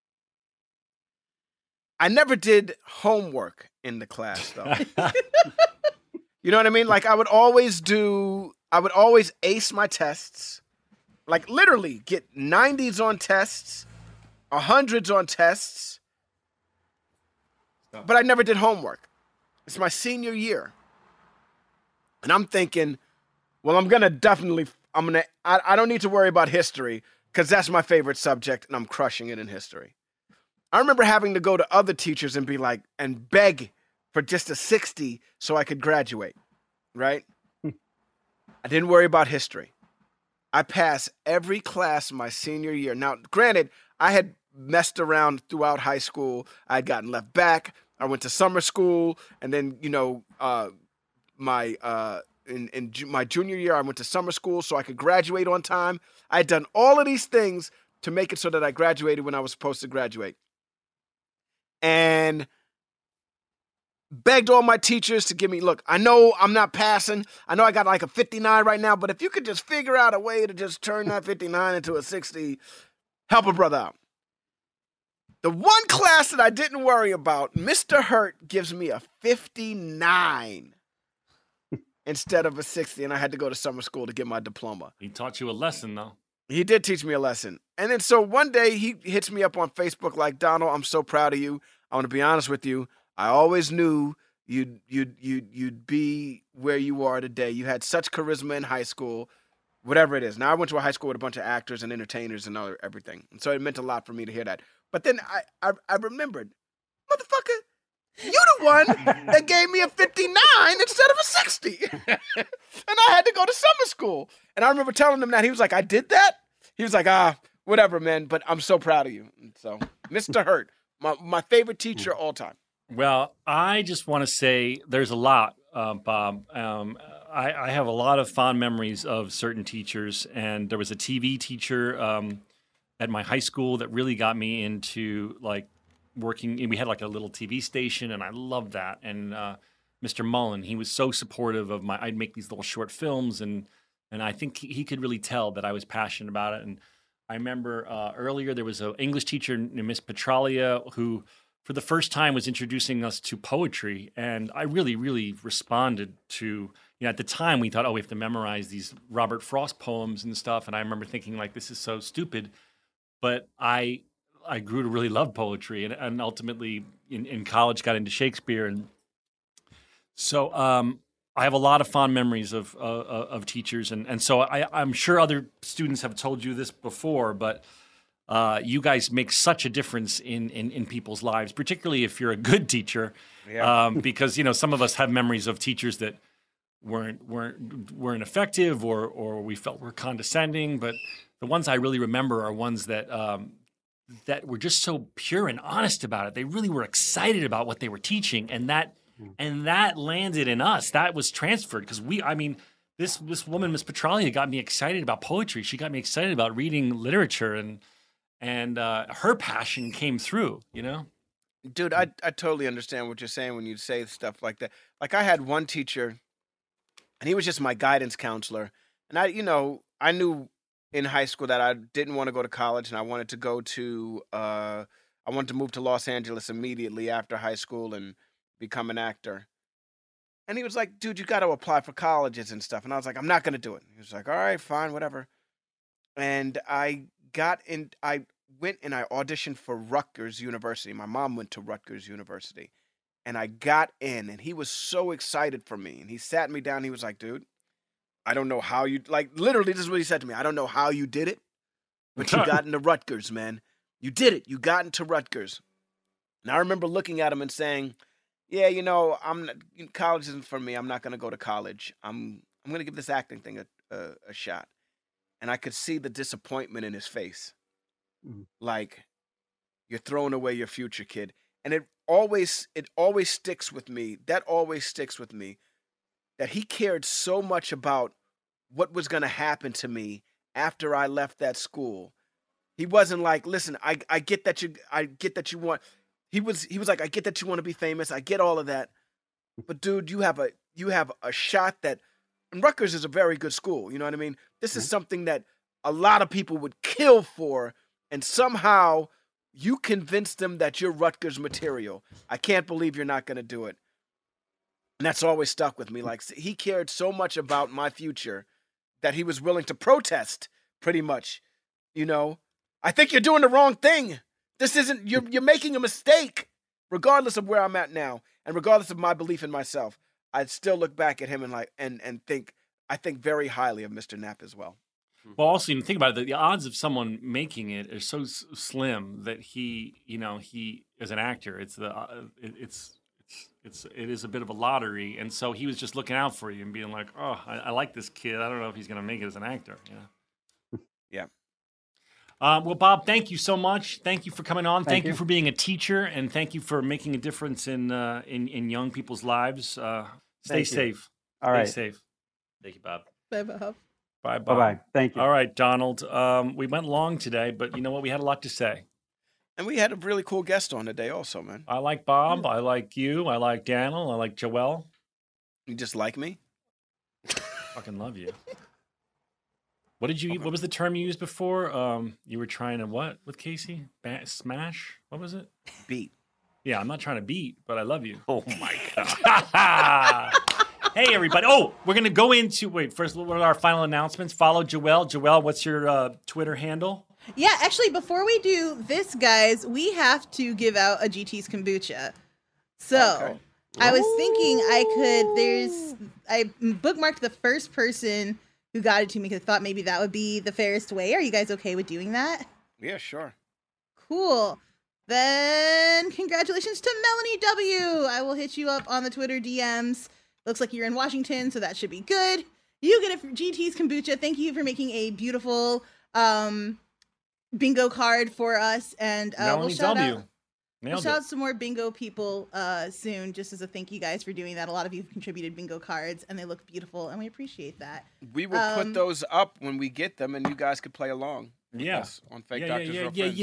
I never did homework in the class, though. You know what I mean? Like, I would always ace my tests. Like, literally get 90s on tests, 100s on tests. But I never did homework. It's my senior year. And I'm thinking, well, I don't need to worry about history because that's my favorite subject and I'm crushing it in history. I remember having to go to other teachers and be like, and beg for just a 60 so I could graduate, right? I didn't worry about history. I passed every class my senior year. Now, granted, I had messed around throughout high school. I had gotten left back. I went to summer school, and then, in my junior year, I went to summer school so I could graduate on time. I had done all of these things to make it so that I graduated when I was supposed to graduate. And begged all my teachers to give me, look, I know I'm not passing. I know I got like a 59 right now, but if you could just figure out a way to just turn that 59 into a 60, help a brother out. The one class that I didn't worry about, Mr. Hurt gives me a 59 instead of a 60, and I had to go to summer school to get my diploma. He taught you a lesson, though. He did teach me a lesson. And then so one day he hits me up on Facebook like, Donald, I'm so proud of you. I want to be honest with you. I always knew you'd be where you are today. You had such charisma in high school, whatever it is. Now, I went to a high school with a bunch of actors and entertainers and everything. And so it meant a lot for me to hear that. But then I remembered, motherfucker, you the one that gave me a 59 instead of a 60. And I had to go to summer school. And I remember telling him that. He was like, I did that? He was like, whatever, man, but I'm so proud of you. And so, Mr. Hurt, my favorite teacher all time. Well, I just want to say there's a lot, Bob. I have a lot of fond memories of certain teachers. And there was a TV teacher at my high school that really got me into, like, working. And we had like a little TV station, and I loved that. And Mr. Mullen, he was so supportive of I'd make these little short films, and I think he could really tell that I was passionate about it. And I remember earlier there was an English teacher named Miss Petralia who, for the first time, was introducing us to poetry. And I really, really responded to, at the time we thought, we have to memorize these Robert Frost poems and stuff. And I remember thinking, like, this is so stupid. But I grew to really love poetry, and ultimately in college got into Shakespeare, and so I have a lot of fond memories of teachers, and so I'm sure other students have told you this before, but you guys make such a difference in people's lives, particularly if you're a good teacher, because some of us have memories of teachers that weren't effective or we felt were condescending, but the ones I really remember are ones that that were just so pure and honest about it. They really were excited about what they were teaching, and that landed in us. That was transferred because this woman, Miss Petralia, got me excited about poetry. She got me excited about reading literature, and her passion came through. Dude, I totally understand what you're saying when you say stuff like that. Like I had one teacher, and he was just my guidance counselor, and I knew in high school that I didn't want to go to college, and I wanted to go to I wanted to move to Los Angeles immediately after high school and become an actor. And he was like, dude, you got to apply for colleges and stuff. And I was like, I'm not going to do it. He was like, all right, fine, whatever. And I went and I auditioned for Rutgers University. My mom went to Rutgers University. And I got in, and he was so excited for me. And he sat me down. He was like, dude, I don't know how you, literally, this is what he said to me. I don't know how you did it, but you got into Rutgers, man. You did it. You got into Rutgers. And I remember looking at him and saying, yeah, college isn't for me. I'm not going to go to college. I'm going to give this acting thing a shot. And I could see the disappointment in his face. Like, you're throwing away your future, kid. And it always sticks with me. That always sticks with me. That he cared so much about what was going to happen to me after I left that school. He wasn't like, listen, I get that you want. He was like, I get that you want to be famous. I get all of that. But dude, you have a shot that, and Rutgers is a very good school. You know what I mean? This is something that a lot of people would kill for, and somehow you convinced them that you're Rutgers material. I can't believe you're not going to do it. And that's always stuck with me. Like, he cared so much about my future that he was willing to protest, pretty much. I think you're doing the wrong thing. This isn't, you're making a mistake, regardless of where I'm at now, and regardless of my belief in myself. I'd still look back at him and think very highly of Mr. Knapp as well. Well, also, you think about it, the odds of someone making it are so slim that he as an actor, it is a bit of a lottery, and so he was just looking out for you and being like, oh, I like this kid. I don't know if he's going to make it as an actor. Yeah. Well, Bob, thank you so much. Thank you for coming on. Thank you for being a teacher, and thank you for making a difference in young people's lives. Stay safe. All right. Stay safe. Thank you, Bob. Bye, Bob. Bye, Bob. Bye-bye. Thank you. All right, Donald. We went long today, but you know what? We had a lot to say. And we had a really cool guest on today also, man. I like Bob. I like you. I like Daniel. I like Joelle. You just like me? Fucking love you. What was the term you used before? You were trying to what with Casey? Smash? What was it? Beat. Yeah, I'm not trying to beat, but I love you. Oh my God. Hey, everybody. Oh, we're going to go into, first, what are our final announcements? Follow Joelle. Joelle, what's your Twitter handle? Yeah, actually, before we do this, guys, we have to give out a GT's kombucha. So, okay. I was thinking I bookmarked the first person who got it to me because I thought maybe that would be the fairest way. Are you guys okay with doing that? Yeah, sure. Cool. Then, congratulations to Melanie W. I will hit you up on the Twitter DMs. Looks like you're in Washington, so that should be good. You get a GT's kombucha. Thank you for making a beautiful bingo card for us. And we'll shout out some more bingo people soon, just as a thank you guys for doing that. A lot of you have contributed bingo cards, and they look beautiful, and we appreciate that. We will put those up when we get them, and you guys could play along. Yes, on Fake Doctors Real Friends.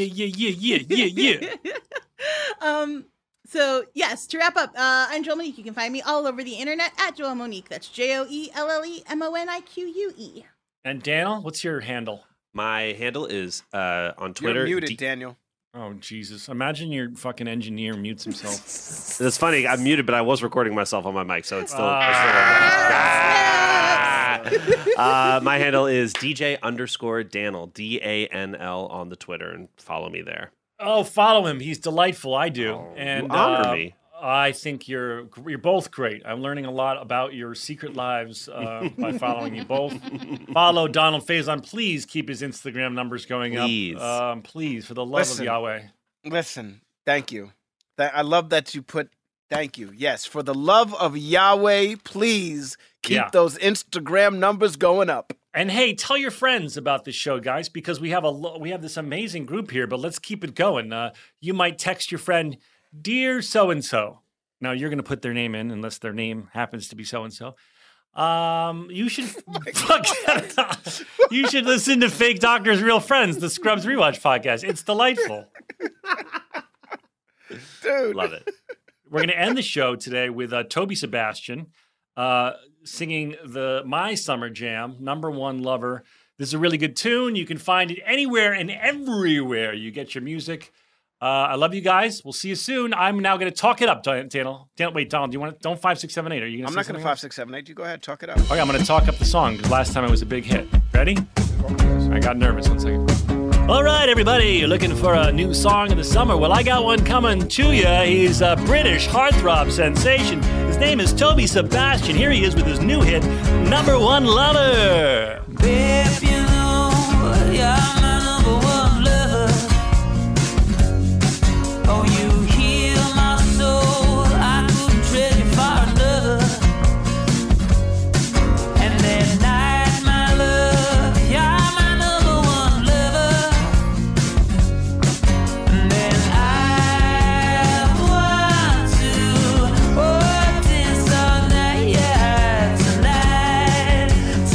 Yeah. So, yes, to wrap up, I'm Joelle Monique. You can find me all over the internet at Joelle Monique. That's JoelleMonique. And Daniel, what's your handle? My handle is on Twitter. You're muted, Daniel. Oh, Jesus. Imagine your fucking engineer mutes himself. It's funny. I'm muted, but I was recording myself on my mic, so it's still... my handle is DJ_Danel, DANL on the Twitter, and follow me there. Oh, follow him. He's delightful. I do. And you honor me. I think you're both great. I'm learning a lot about your secret lives by following you both. Follow Donald Faison. Please keep his Instagram numbers going up. Please, for the love of Yahweh. Listen, thank you. I love that you put thank you. Yes, for the love of Yahweh, please keep those Instagram numbers going up. And hey, tell your friends about this show, guys, because we have this amazing group here, but let's keep it going. You might text your friend, "Dear so-and-so." Now, you're going to put their name in unless their name happens to be so-and-so. You should you should listen to Fake Doctors, Real Friends, the Scrubs Rewatch podcast. It's delightful. Dude. Love it. We're going to end the show today with Toby Sebastian singing My Summer Jam, Number One Lover. This is a really good tune. You can find it anywhere and everywhere you get your music. I love you guys. We'll see you soon. I'm now going to talk it up, Daniel. Wait, Donald, do you want to? Don't 5, 6, 7, 8. Are you going to? I'm not going to 5, 6, 7, 8. You go ahead, talk it up. Okay, I'm going to talk up the song because last time it was a big hit. Ready? I got nervous. 1 second. All right, everybody, you're looking for a new song of the summer. Well, I got one coming to you. He's a British heartthrob sensation. His name is Toby Sebastian. Here he is with his new hit, Number One Lover. Babe, you know you're my number one lover. Oh, you heal my soul. I couldn't trade you for another. And that night, my love, you're my number one lover. And then I want to dance all night, yeah, tonight.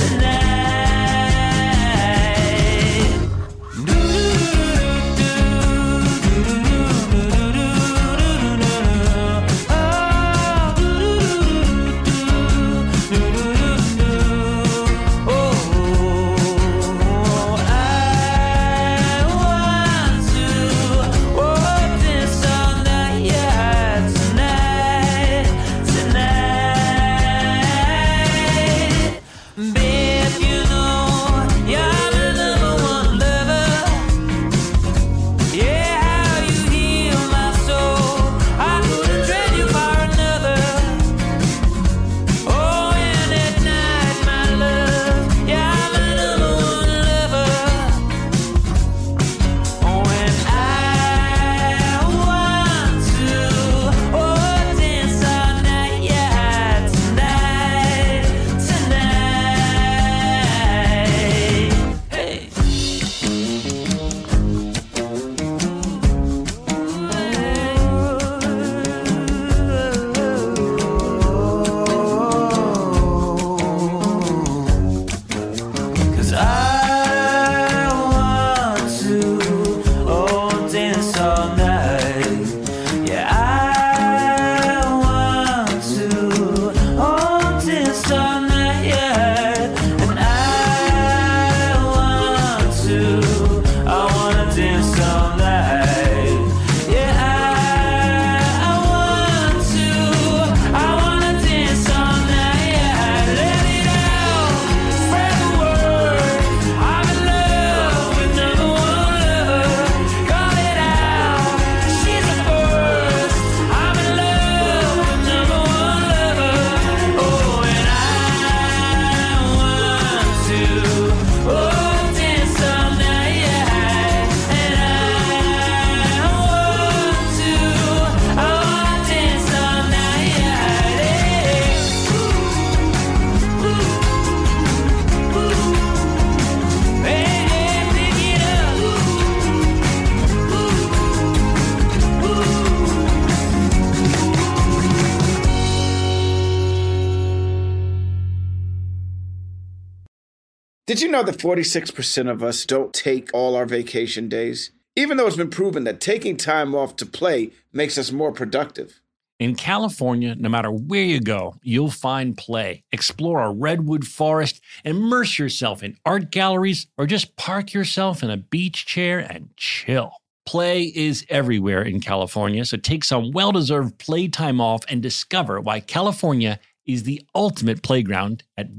Did you know that 46% of us don't take all our vacation days? Even though it's been proven that taking time off to play makes us more productive. In California, no matter where you go, you'll find play. Explore a redwood forest, immerse yourself in art galleries, or just park yourself in a beach chair and chill. Play is everywhere in California, so take some well-deserved playtime off and discover why California is the ultimate playground at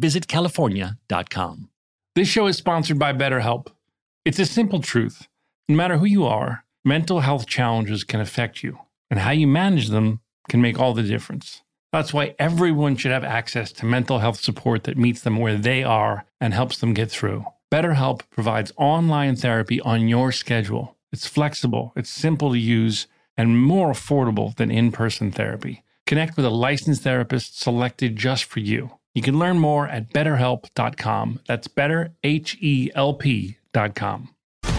visitcalifornia.com. This show is sponsored by BetterHelp. It's a simple truth. No matter who you are, Mental health challenges can affect you, and how you manage them can make all the difference. That's why everyone should have access to mental health support that meets them where they are and helps them get through. BetterHelp provides online therapy on your schedule. It's flexible, it's simple to use, and more affordable than in-person therapy. Connect with a licensed therapist selected just for you. You can learn more at BetterHelp.com. That's BetterHelp.com.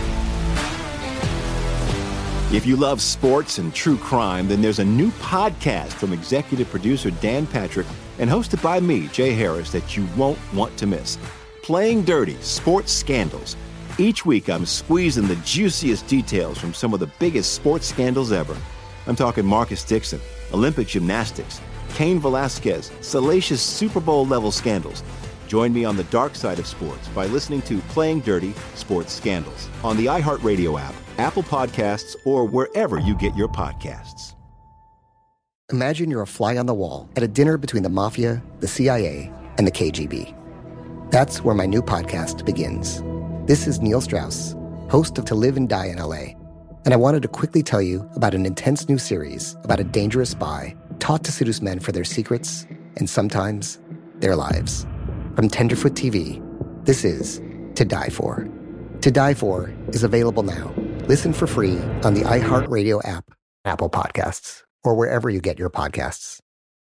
If you love sports and true crime, then there's a new podcast from executive producer Dan Patrick and hosted by me, Jay Harris, that you won't want to miss. Playing Dirty: Sports Scandals. Each week, I'm squeezing the juiciest details from some of the biggest sports scandals ever. I'm talking Marcus Dixon, Olympic gymnastics, Cain Velasquez, salacious Super Bowl-level scandals. Join me on the dark side of sports by listening to Playing Dirty: Sports Scandals on the iHeartRadio app, Apple Podcasts, or wherever you get your podcasts. Imagine you're a fly on the wall at a dinner between the mafia, the CIA, and the KGB. That's where my new podcast begins. This is Neil Strauss, host of To Live and Die in LA, and I wanted to quickly tell you about an intense new series about a dangerous spy taught to seduce men for their secrets and sometimes their lives. From Tenderfoot TV, this is To Die For. To Die For is available now. Listen for free on the iHeartRadio app, Apple Podcasts, or wherever you get your podcasts.